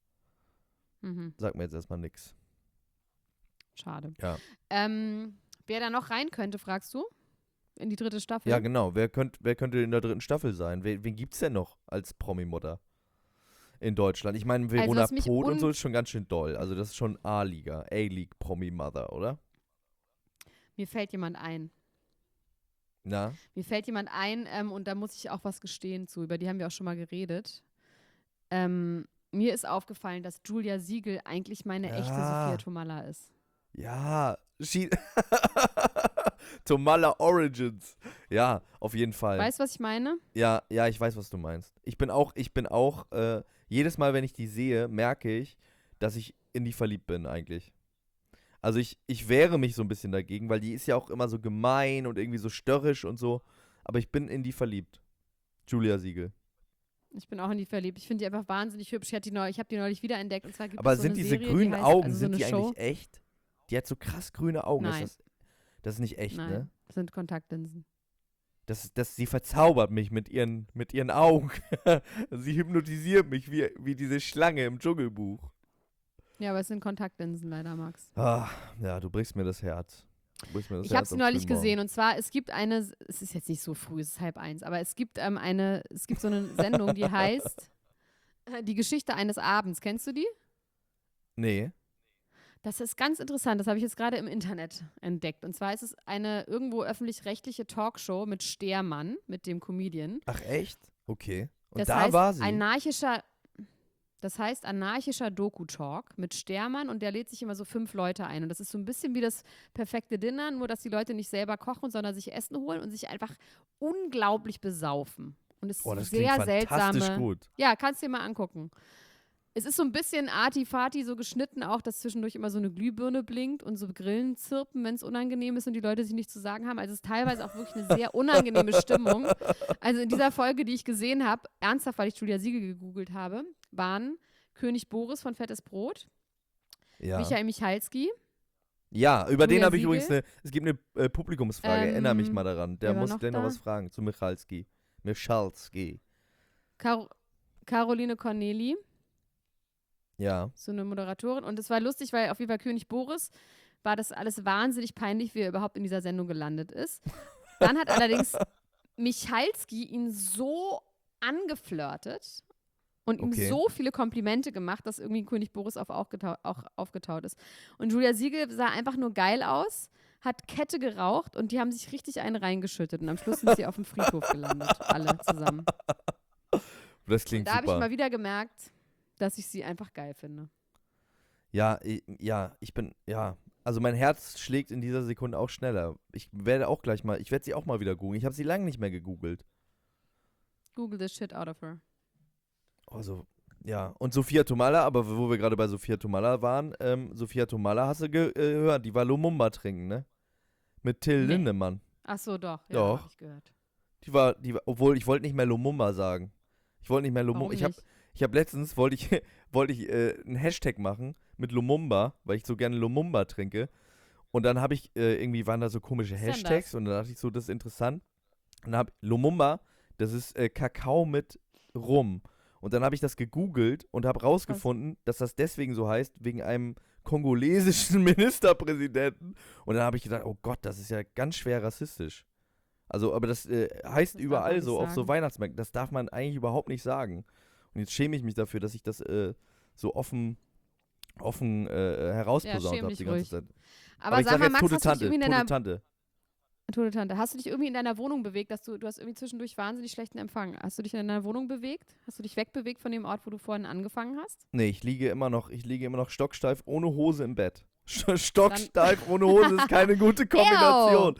Mhm, Sagt mir jetzt erstmal nix. schade. Ja. Ähm, wer da noch rein könnte, fragst du? In die dritte Staffel? Ja, genau. Wer, könnt, wer könnte in der dritten Staffel sein? Wen, wen gibt's denn noch als Promi-Mutter in Deutschland? Ich meine, Verona was mich Poth und un- so ist schon ganz schön doll. Also das ist schon A-Liga, A-League Promi-Mother, oder? Mir fällt jemand ein. Na? Mir fällt jemand ein ähm, und da muss ich auch was gestehen zu. Über die haben wir auch schon mal geredet. Ähm, mir ist aufgefallen, dass Julia Siegel eigentlich meine echte Ja. Sophia Tomalla ist. Ja, she Tomalla Origins. Ja, auf jeden Fall. Weißt du, was ich meine? Ja, ja, ich weiß, was du meinst. Ich bin auch, ich bin auch, äh, jedes Mal, wenn ich die sehe, merke ich, dass ich in die verliebt bin eigentlich. Also ich, ich wehre mich so ein bisschen dagegen, weil die ist ja auch immer so gemein und irgendwie so störrisch und so. Aber ich bin in die verliebt. Julia Siegel. Ich bin auch in die verliebt. Ich finde die einfach wahnsinnig hübsch. Ich, hatte die neu, ich habe die neulich wiederentdeckt. Und zwar gibt Aber es so sind eine diese Serie, grünen die heißt, Augen, also so sind eine die Show. eigentlich echt? Die hat so krass grüne Augen. Nein. Ist das, das ist nicht echt, Nein, ne? das sind Kontaktlinsen. Das, das, sie verzaubert mich mit ihren, mit ihren Augen. Sie hypnotisiert mich wie, wie diese Schlange im Dschungelbuch. Ja, aber es sind Kontaktlinsen leider, Max. Ah, ja, du brichst mir das Herz. Du brichst mir das Ich habe Herz sie am neulich frühen Morgen. gesehen und zwar, es gibt eine, es ist jetzt nicht so früh, es ist halb eins, aber es gibt ähm, eine, es gibt so eine Sendung, die heißt äh, Die Geschichte eines Abends. Kennst du die? Nee. Das ist ganz interessant, das habe ich jetzt gerade im Internet entdeckt. Und zwar ist es eine irgendwo öffentlich-rechtliche Talkshow mit Stehrmann, mit dem Comedian. Ach, echt? Okay. Und Das da heißt, war sie. anarchischer, das heißt anarchischer Doku-Talk mit Stehrmann und der lädt sich immer so fünf Leute ein. Und das ist so ein bisschen wie das perfekte Dinner, nur dass die Leute nicht selber kochen, sondern sich Essen holen und sich einfach unglaublich besaufen. Und es Oh, das ist sehr klingt fantastisch seltsame. gut. Ja, kannst dir mal angucken. Es ist so ein bisschen arty-farty so geschnitten, auch dass zwischendurch immer so eine Glühbirne blinkt und so Grillen zirpen, wenn es unangenehm ist und die Leute sich nichts zu sagen haben. Also es ist teilweise auch wirklich eine sehr unangenehme Stimmung. Also in dieser Folge, die ich gesehen habe, ernsthaft, weil ich Julia Siegel gegoogelt habe, waren König Boris von Fettes Brot, Ja. Michael Michalski. Ja, über den Julia habe ich Siegel. übrigens eine, es gibt eine äh, Publikumsfrage, Ähm, erinnere mich mal daran. Der wer war muss noch gleich noch da? was fragen zu Michalski. Michalski. Car Caroline Corneli, Ja. so eine Moderatorin. Und es war lustig, weil auf jeden Fall König Boris war das alles wahnsinnig peinlich, wie er überhaupt in dieser Sendung gelandet ist. Dann hat allerdings Michalski ihn so angeflirtet und ihm Okay. so viele Komplimente gemacht, dass irgendwie König Boris auf auch, auch aufgetaut ist. Und Julia Siegel sah einfach nur geil aus, hat Kette geraucht und die haben sich richtig einen reingeschüttet. Und am Schluss sind sie auf dem Friedhof gelandet, alle zusammen. Das klingt Da habe ich super. mal wieder gemerkt, dass ich sie einfach geil finde. Ja, ich, ja, ich bin, ja. Also mein Herz schlägt in dieser Sekunde auch schneller. Ich werde auch gleich mal, ich werde sie auch mal wieder googeln. Ich habe sie lange nicht mehr gegoogelt. Google the shit out of her. Also, ja. Und Sophia Tomalla, aber wo wir gerade bei Sophia Tomalla waren, ähm, Sophia Tomalla hast du ge- äh, gehört, die war Lumumba trinken, ne? Mit Till Nee. Lindemann. Ach so, doch. Ja, Doch. habe ich gehört. Die war, die war, obwohl ich wollte nicht mehr Lumumba sagen. Ich wollte nicht mehr Lumumba. Warum Ich habe nicht? ich hab letztens, wollte ich, wollte ich äh, einen Hashtag machen mit Lumumba, weil ich so gerne Lumumba trinke. Und dann habe ich, äh, irgendwie waren da so komische Was ist denn Hashtags das? und dann dachte ich so, das ist interessant. Und dann habe Lumumba, das ist äh, Kakao mit Rum. Und dann habe ich das gegoogelt und habe rausgefunden, dass das deswegen so heißt, wegen einem kongolesischen Ministerpräsidenten. Und dann habe ich gedacht, oh Gott, das ist ja ganz schwer rassistisch. Also, aber das äh, heißt Das darf man überall nicht so, auf so sagen. Weihnachtsmärkten. Das darf man eigentlich überhaupt nicht sagen. Und jetzt schäme ich mich dafür, dass ich das äh, so offen, offen äh, herausposaunt schäm habe dich die ganze ruhig. Zeit. Aber, Aber ich sag sage mal, jetzt Max, tote hast du dich Tante, irgendwie in tote deiner Tante. Tote Tante, hast du dich irgendwie in deiner Wohnung bewegt, dass du, du hast irgendwie zwischendurch wahnsinnig schlechten Empfang. Hast du dich in deiner Wohnung bewegt? Hast du dich wegbewegt von dem Ort, wo du vorhin angefangen hast? Nee, ich liege immer noch, ich liege immer noch stocksteif ohne Hose im Bett. Stocksteif ohne Hose ist keine gute Kombination.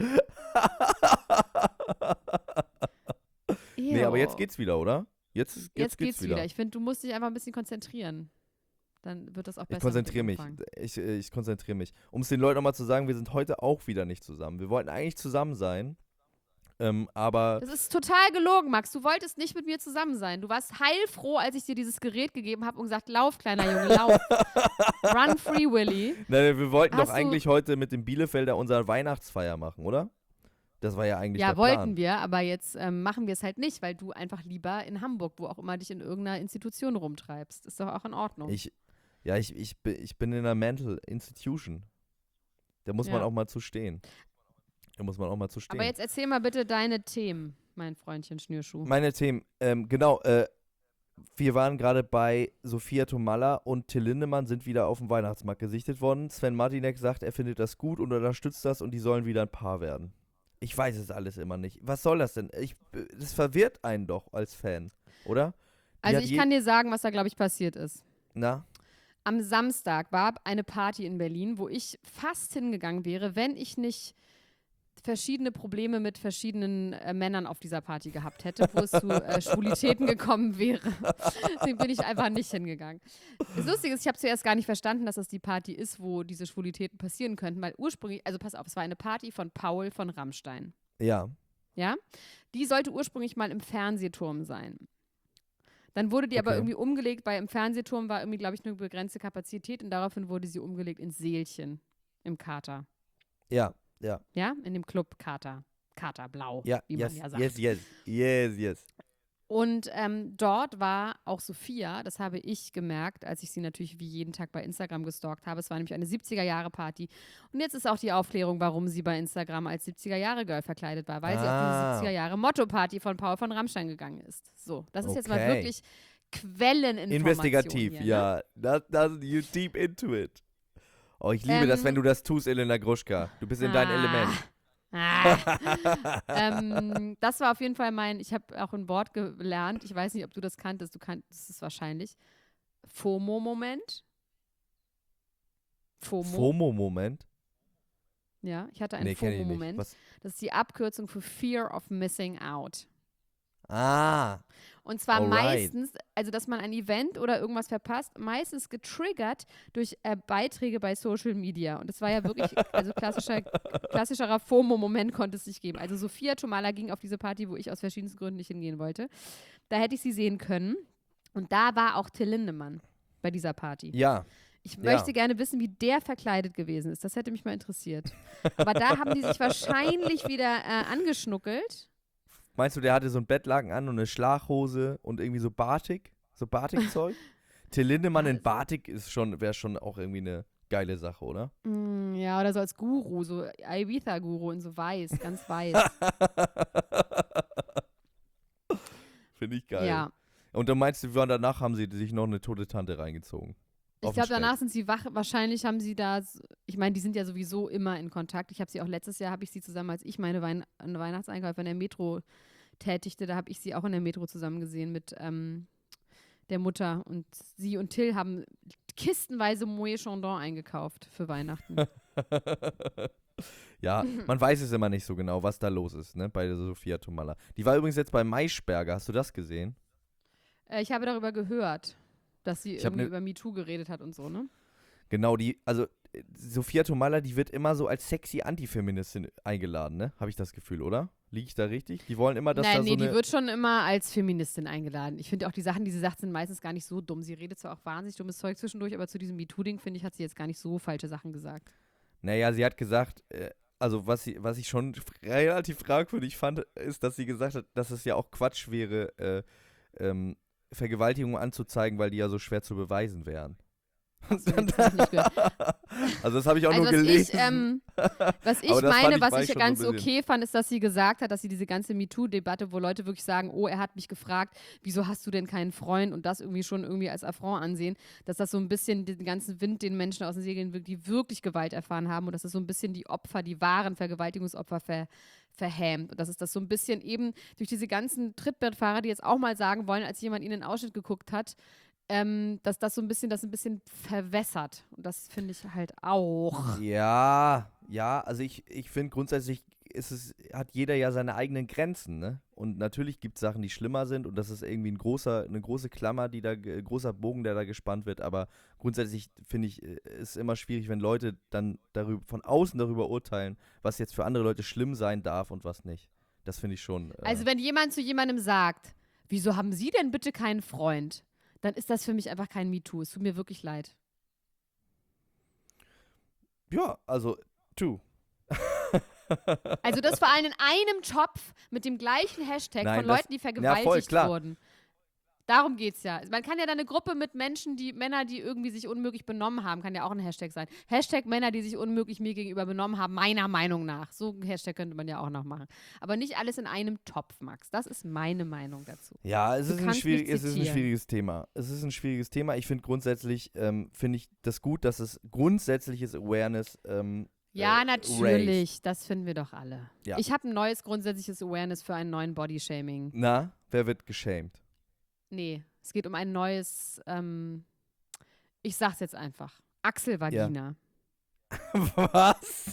Nee, aber jetzt geht's wieder, oder? Jetzt, jetzt, Jetzt geht's wieder. Ich finde, du musst dich einfach ein bisschen konzentrieren. Dann wird das auch besser. Ich konzentriere mit mich. dem Empfang. Ich, äh, ich konzentriere mich. Um es den Leuten nochmal zu sagen, wir sind heute auch wieder nicht zusammen. Wir wollten eigentlich zusammen sein. Ähm, aber Das ist total gelogen, Max. Du wolltest nicht mit mir zusammen sein. Du warst heilfroh, als ich dir dieses Gerät gegeben habe und gesagt, lauf, kleiner Junge, lauf. Run Free Willy. nein, wir wollten Hast doch du- eigentlich heute mit dem Bielefelder unsere Weihnachtsfeier machen, oder? Das war ja eigentlich Ja, der wollten Plan. wir, aber jetzt ähm, machen wir es halt nicht, weil du einfach lieber in Hamburg, wo auch immer dich in irgendeiner Institution rumtreibst. Ist doch auch in Ordnung. Ich, ja, ich, ich, bin- ich bin in einer Mental Institution. Da muss man Ja. auch mal zu stehen. Da muss man auch mal zu stehen. aber jetzt erzähl mal bitte deine Themen, mein Freundchen Schnürschuh. Meine Themen, ähm, genau, äh, wir waren gerade bei Sophia Tomalla und Till Lindemann sind wieder auf dem Weihnachtsmarkt gesichtet worden. Sven Martinek sagt, er findet das gut und unterstützt das und die sollen wieder ein Paar werden. Ich weiß es alles immer nicht. Was soll das denn? Ich, das verwirrt einen doch als Fan, oder? Die Also hat ich je- kann dir sagen, was da, glaube ich, passiert ist. Na? Am Samstag war eine Party in Berlin, wo ich fast hingegangen wäre, wenn ich nicht verschiedene Probleme mit verschiedenen äh, Männern auf dieser Party gehabt hätte, wo es zu äh, Schwulitäten gekommen wäre. Deswegen bin ich einfach nicht hingegangen. Das Lustige ist, ich habe zuerst gar nicht verstanden, dass das die Party ist, wo diese Schwulitäten passieren könnten, weil ursprünglich, also pass auf, es war eine Party von Paul von Rammstein. Ja. Ja? Die sollte ursprünglich mal im Fernsehturm sein. Dann wurde die aber Okay. irgendwie umgelegt, weil im Fernsehturm war irgendwie, glaube ich, eine begrenzte Kapazität und daraufhin wurde sie umgelegt ins Seelchen im Kater. Ja, ja, Ja, in dem Club Kater. Kater Blau, ja, wie yes, man ja sagt. yes, yes, yes, yes. Und ähm, dort war auch Sophia, das habe ich gemerkt, als ich sie natürlich wie jeden Tag bei Instagram gestalkt habe. Es war nämlich eine siebziger-Jahre-Party. Und jetzt ist auch die Aufklärung, warum sie bei Instagram als siebziger-Jahre-Girl verkleidet war, weil sie auf Ah. diese siebziger-Jahre-Motto-Party von Paul von Rammstein gegangen ist. So, das ist jetzt mal Okay. wirklich Quelleninformation. Investigativ, hier, ne? ja. Das, das, you deep into it. Oh, ich liebe das, Ähm, wenn du das tust, Elena Gruschka. Du bist in deinem Ah. Element. Ah. ähm, das war auf jeden Fall mein, ich habe auch ein Wort gelernt, ich weiß nicht, ob du das kanntest, du kanntest es wahrscheinlich. FOMO-Moment. FOMO. FOMO-Moment? Ja, ich hatte einen Nee, kenn ich nicht. FOMO-Moment. Was? Das ist die Abkürzung für Fear of Missing Out. Ah, Und zwar Alright. meistens, also dass man ein Event oder irgendwas verpasst, meistens getriggert durch äh, Beiträge bei Social Media. Und das war ja wirklich, also klassischer, klassischerer FOMO-Moment konnte es nicht geben. Also Sophia Tomalla ging auf diese Party, wo ich aus verschiedensten Gründen nicht hingehen wollte. Da hätte ich sie sehen können. Und da war auch Till Lindemann. bei dieser Party. Ja. Ich Ja. möchte gerne wissen, wie der verkleidet gewesen ist. Das hätte mich mal interessiert. Aber da haben die sich wahrscheinlich wieder äh, angeschnuckelt. Meinst du, der hatte so ein Bettlaken an und eine Schlafhose und irgendwie so Batik? So Batik-Zeug? Till Lindemann in Batik ist schon, wäre schon auch irgendwie eine geile Sache, oder? Mm, ja, oder so als Guru, so Ibiza-Guru in so weiß, ganz weiß. Finde ich geil. Ja. Und dann meinst du, danach haben sie sich noch eine tote Tante reingezogen? Ich Auf den glaube, Speck. danach sind sie wach. Wahrscheinlich haben sie da, s- ich meine, die sind ja sowieso immer in Kontakt. Ich habe sie auch letztes Jahr, habe ich sie zusammen, als ich meine Wein Weihnachtseinkäufe in der Metro tätigte, da habe ich sie auch in der Metro zusammen gesehen mit ähm, der Mutter. Und sie und Till haben kistenweise Moët Chandon eingekauft für Weihnachten. Ja, man weiß es immer nicht so genau, was da los ist, ne, bei der Sophia Tomalla. Die war übrigens jetzt bei Maischberger, hast du das gesehen? äh, ich habe darüber gehört, dass sie Ich hab irgendwie ne- über MeToo geredet hat und so, ne? Genau, die, also äh, Sophia Tomalla, die wird immer so als sexy Antifeministin eingeladen, ne, habe ich das Gefühl, oder? Liege ich da richtig? Die wollen immer, dass Nein, da nee, so die eine... wird schon immer als Feministin eingeladen. Ich finde auch, die Sachen, die sie sagt, sind meistens gar nicht so dumm. Sie redet zwar auch wahnsinnig dummes Zeug zwischendurch, aber zu diesem MeToo-Ding, finde ich, hat sie jetzt gar nicht so falsche Sachen gesagt. Naja, sie hat gesagt, äh, also was, sie, was ich schon f- relativ fragwürdig fand, ist, dass sie gesagt hat, dass es ja auch Quatsch wäre, äh, ähm, Vergewaltigungen anzuzeigen, weil die ja so schwer zu beweisen wären. So, das hab ich nicht gehört. Also das habe ich auch Also nur was ich, gelesen. ähm, was ich Aber das fand meine, ich- was war ich ich schon ganz so ein bisschen- okay fand, ist, dass sie gesagt hat, dass sie diese ganze MeToo-Debatte, wo Leute wirklich sagen, oh, er hat mich gefragt, wieso hast du denn keinen Freund und das irgendwie schon irgendwie als Affront ansehen, dass das so ein bisschen den ganzen Wind den Menschen aus den Segeln wirkt, die wirklich Gewalt erfahren haben und dass das so ein bisschen die Opfer, die wahren Vergewaltigungsopfer ver verhämt. Und dass es das so ein bisschen eben durch diese ganzen Trittbrettfahrer, die jetzt auch mal sagen wollen, als jemand ihnen den Ausschnitt geguckt hat, ähm, dass das so ein bisschen, das ein bisschen verwässert. Und das finde ich halt auch. Ja, ja, also ich, ich finde grundsätzlich ist es, hat jeder ja seine eigenen Grenzen, ne? Und natürlich gibt es Sachen, die schlimmer sind und das ist irgendwie ein großer, eine große Klammer, die da, ge- großer Bogen, der da gespannt wird, aber grundsätzlich finde ich, äh, ist immer schwierig, wenn Leute dann darüber, von außen darüber urteilen, was jetzt für andere Leute schlimm sein darf und was nicht. Das finde ich schon. Äh, Also wenn jemand zu jemandem sagt, wieso haben Sie denn bitte keinen Freund, dann ist das für mich einfach kein MeToo. Es tut mir wirklich leid. ja, also, du. Also das vor allem in einem Topf mit dem gleichen Hashtag Nein, von das- Leuten, die ja, voll, vergewaltigt klar. wurden. Darum geht's ja. Man kann ja da eine Gruppe mit Menschen, die Männer, die irgendwie sich unmöglich benommen haben, kann ja auch ein Hashtag sein. Hashtag Männer, die sich unmöglich mir gegenüber benommen haben, meiner Meinung nach. So ein Hashtag könnte man ja auch noch machen. Aber nicht alles in einem Topf, Max. Das ist meine Meinung dazu. Ja, es Du ist, ein, kannst schwierig, mich es ist ein zitieren. schwieriges Thema. Es ist ein schwieriges Thema. Ich finde grundsätzlich, ähm, finde ich das gut, dass es grundsätzliches Awareness ähm, Ja, äh, natürlich. Das finden wir doch alle. Ja. Ich habe ein neues grundsätzliches Awareness für einen neuen Bodyshaming. Na, wer wird geschämt? Nee, es geht um ein neues, ähm, ich sag's jetzt einfach. Achselvagina. Was?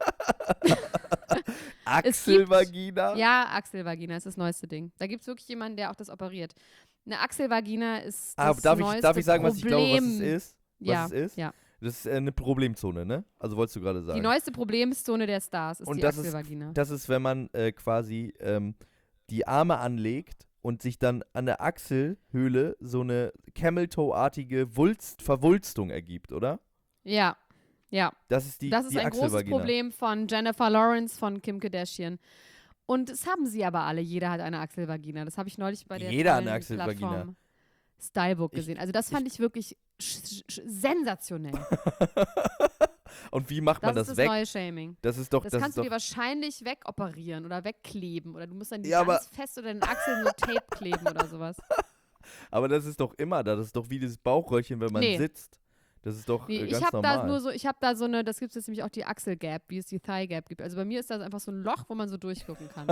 Achselvagina? Ja, Achselvagina ist das neueste Ding. Da gibt es wirklich jemanden, der auch das operiert. Eine Achselvagina ist das Ah, darf, ich, neueste darf ich sagen, was ich glaube, was Problem. es ist? Was ja, es ist? ja. Das ist äh, eine Problemzone, ne? Also wolltest du gerade Die sagen. neueste Problemzone der Stars ist Und die das ist- Achselvagina. Das ist, wenn man äh, quasi ähm, die Arme anlegt und sich dann an der Achselhöhle so eine Camel-Toe-artige Wulst, Verwulstung ergibt, oder? ja, ja. Das ist die, Das ist die ein großes Achselvagina. Problem von Jennifer Lawrence von Kim Kardashian. Und das haben sie aber alle. Jeder hat eine Achselvagina. Das habe ich neulich bei der Jeder hat tollen eine Achselvagina. Plattform Stylebook Ich- gesehen. Also das fand ich, wirklich sch sch sensationell. Und wie macht man Das das, ist das weg? neue Shaming. Das ist doch, Das, das kannst ist du doch dir wahrscheinlich wegoperieren oder wegkleben. Oder du musst dann die Ja, ganz aber- fest oder den Achseln so Tape kleben oder sowas. aber das ist doch immer da. Das ist doch wie dieses Bauchröllchen, wenn man Nee. sitzt. Das ist doch Nee, äh, ich ganz habe normal. da nur so, ich habe da so eine, das gibt es jetzt nämlich auch die Achselgap, wie es die Thigh Gap gibt. Also bei mir ist das einfach so ein Loch, wo man so durchgucken kann.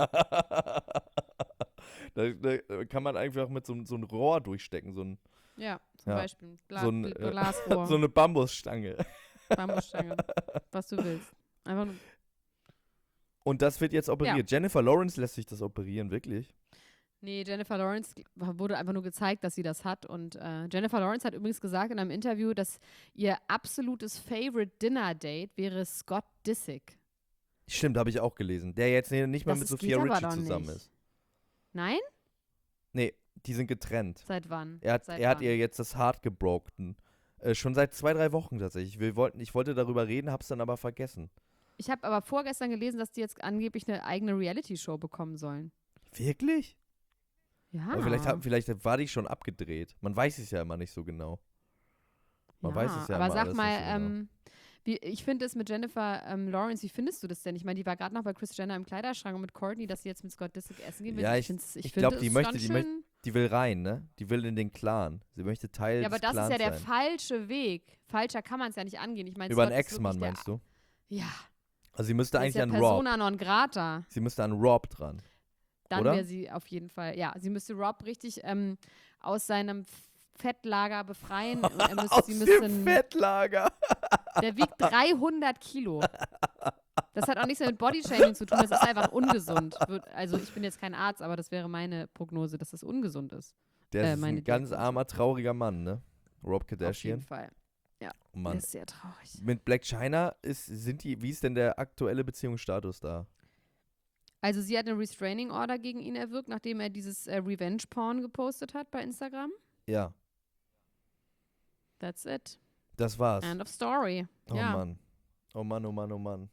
da, da kann man einfach mit so, so einem Rohr durchstecken, so, ein, Ja, zum Ja. Beispiel. Gla So ein, äh, Glasrohr, so eine Bambusstange. Bambusstange, was du willst. Einfach nur, Und das wird jetzt operiert. Jennifer Lawrence lässt sich das operieren, wirklich? nee, Jennifer Lawrence wurde einfach nur gezeigt, dass sie das hat. Und äh, Jennifer Lawrence hat übrigens gesagt in einem Interview, dass ihr absolutes Favorite Dinner Date wäre Scott Disick. Stimmt, habe ich auch gelesen. Der jetzt nicht mal Das mit ist- Sophia geht aber Richie doch zusammen nicht. ist. Nein? Nee, Die sind getrennt. Seit wann? Er hat, Seit er hat wann? ihr jetzt das Heart gebroken. Äh, schon seit zwei, drei Wochen tatsächlich. Wir wollten, ich wollte darüber reden, hab's dann aber vergessen. Ich habe aber vorgestern gelesen, dass die jetzt angeblich eine eigene Reality-Show bekommen sollen. Wirklich? Ja. Aber vielleicht, haben, vielleicht war die schon abgedreht. Man weiß es ja immer nicht so genau. Man ja, weiß es ja aber immer sag alles mal, nicht so genau. ähm, wie, ich finde es mit Jennifer ähm, Lawrence, wie findest du das denn? Ich meine, die war gerade noch bei Kris Jenner im Kleiderschrank und mit Courtney, dass sie jetzt mit Scott Disick essen gehen will. Ja, ich- find's- ich finde glaub, die es möchte- ganz die schön, möchte- Die will rein, ne? Die will in den Clan. Sie möchte Teil Ja, aber des das ist Clans ja der sein. falsche Weg. Falscher kann man es ja nicht angehen. Ich meine, Über einen Scott ist Ex-Mann, wirklich der- meinst du? Ja, Also sie müsste der ist eigentlich ja an Rob. Persona non grata. Sie müsste an Rob dran. Dann Oder? wäre sie auf jeden Fall, ja, sie müsste Rob richtig ähm, aus seinem Fettlager befreien. Und er müsste, Aus sie müsste dem ein- Fettlager. Der wiegt dreihundert Kilo. Das hat auch nichts mehr mit Bodyshaming zu tun, das ist einfach ungesund. Wird- Also ich bin jetzt kein Arzt, aber das wäre meine Prognose, dass das ungesund ist. Der Äh, ist meine ein ganz Diagnose. armer, trauriger Mann, ne? Rob Auf jeden Kardashian. Fall. Oh Mann. Das ist sehr traurig. Mit Black China ist, sind die, wie ist denn der aktuelle Beziehungsstatus da? Also sie hat eine Restraining Order gegen ihn erwirkt, nachdem er dieses äh, Revenge-Porn gepostet hat bei Instagram. Ja, That's it. das war's. End of story. Oh ja. Mann. Oh Mann, oh Mann, oh Mann.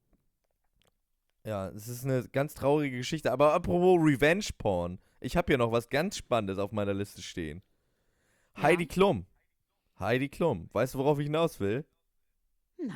Ja, es ist eine ganz traurige Geschichte. Aber apropos Revenge-Porn. Ich habe hier noch was ganz Spannendes auf meiner Liste stehen. Ja. Heidi Klum. Heidi Klum. Weißt du, worauf ich hinaus will? Nein.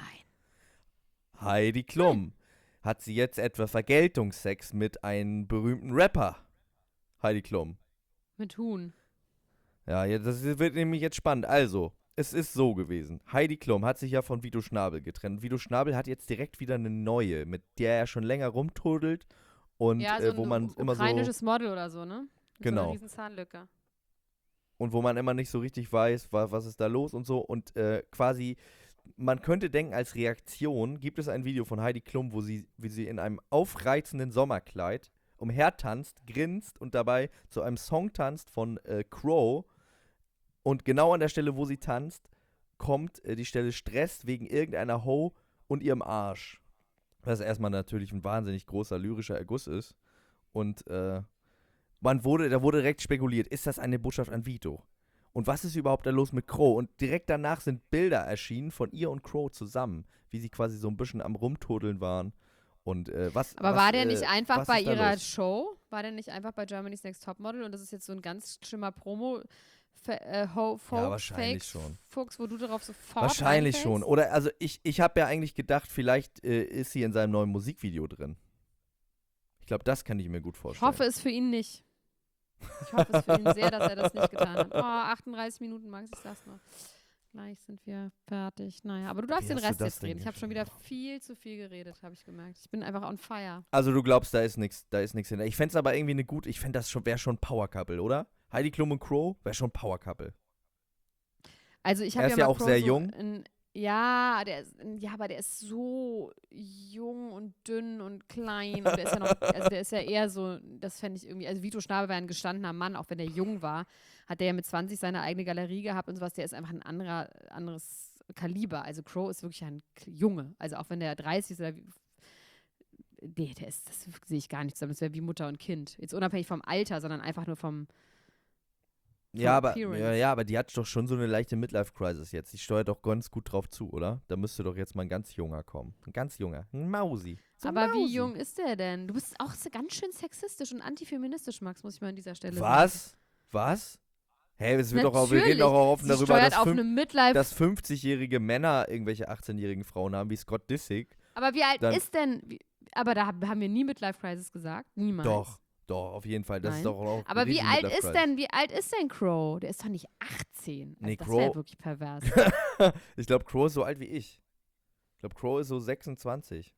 Heidi Klum. Hat sie jetzt etwa Vergeltungssex mit einem berühmten Rapper? Heidi Klum. Mit Huhn. Ja, jetzt, das wird nämlich jetzt spannend. Also, es ist so gewesen. Heidi Klum hat sich ja von Vito Schnabel getrennt. Vito Schnabel hat jetzt direkt wieder eine neue, mit der er schon länger rumtudelt und ja, so äh, wo ein man immer so ukrainisches Model oder so, ne? Mit So Genau. einer riesen Zahnlücke. und wo man immer nicht so richtig weiß, wa was ist da los und so und äh, quasi man könnte denken, als Reaktion gibt es ein Video von Heidi Klum, wo sie, wie sie in einem aufreizenden Sommerkleid umhertanzt, grinst und dabei zu einem Song tanzt von äh, Crow. Und genau an der Stelle, wo sie tanzt, kommt äh, die Stelle Stress wegen irgendeiner Ho und ihrem Arsch. Was erstmal natürlich ein wahnsinnig großer lyrischer Erguss ist. Und äh, man wurde, da wurde direkt spekuliert, ist das eine Botschaft an Vito? Und was ist überhaupt da los mit Crow? Und direkt danach sind Bilder erschienen von ihr und Crow zusammen, wie sie quasi so ein bisschen am Rumtodeln waren. Und äh, was. Aber was, war der äh, nicht einfach was bei ist da ihrer los? Show? War der nicht einfach bei Germany's Next Topmodel? Und das ist jetzt so ein ganz schlimmer Promo. F äh, Ho Folks, wahrscheinlich Fakes, schon. Fuchs, wo du darauf sofort Wahrscheinlich reinfällst? schon. Oder also ich, ich habe ja eigentlich gedacht, vielleicht äh, ist sie in seinem neuen Musikvideo drin. Ich glaube, das kann ich mir gut Ich vorstellen. hoffe es für ihn nicht. Ich hoffe es für ihn sehr, dass er das nicht getan hat. Oh, achtunddreißig Minuten, Max, ich sag's noch. Gleich sind wir fertig. Naja, aber du darfst Wie den hast du Rest das jetzt denn reden. Ich habe geschafft? schon wieder viel zu viel geredet, habe ich gemerkt. Ich bin einfach on fire. Also du glaubst, da ist nichts, da ist nichts hinter. Ich fände es aber irgendwie eine gut, ich fände das schon, wäre schon Power Couple, oder? Heidi Klum und Crow wäre schon Power Couple. Also ich Er habe ist ja, ja mal auch Crow sehr so jung. In, ja, der ist, ja, aber der ist so jung und dünn und klein. Und der ist ja noch, also der ist ja eher so, das fände ich irgendwie, also Vito Schnabel war ein gestandener Mann, auch wenn er jung war, hat der ja mit zwanzig seine eigene Galerie gehabt und sowas. Der ist einfach ein anderer, anderes Kaliber. Also Crow ist wirklich ein K- Junge. Also auch wenn der dreißig ist oder wie, nee, der ist, das sehe ich gar nicht zusammen. Das wäre wie Mutter und Kind. Jetzt unabhängig vom Alter, sondern einfach nur vom, Ja, aber, Appearance. ja, ja, aber die hat doch schon so eine leichte Midlife-Crisis jetzt. Die steuert doch ganz gut drauf zu, oder? Da müsste doch jetzt mal ein ganz junger kommen. Ein ganz junger. Ein Mausi. So ein aber wie Mausi. jung ist der denn? Du bist auch so ganz schön sexistisch und antifeministisch, Max, muss ich mal an dieser Stelle sagen. Was? Was? Hä, es wird doch auch, wir Natürlich. reden doch auch offen Sie darüber, steuert dass, auf fünf, eine Midlife. dass fünfzigjährige Männer irgendwelche achtzehnjährigen Frauen haben, wie Scott Disick. aber wie alt dann- ist denn? Wie, aber da hab- haben wir nie Midlife Crisis gesagt. Niemals. Doch, doch, auf jeden Fall. Das Nein. ist doch auch Aber eine wie riesen alt Midlife ist Crisis. denn, wie alt ist denn Crow? Der ist doch nicht achtzehn. Also Nee, das wäre Crow- wirklich pervers. Ich glaube, Crow ist so alt wie ich. Ich glaube, Crow ist so sechsundzwanzig.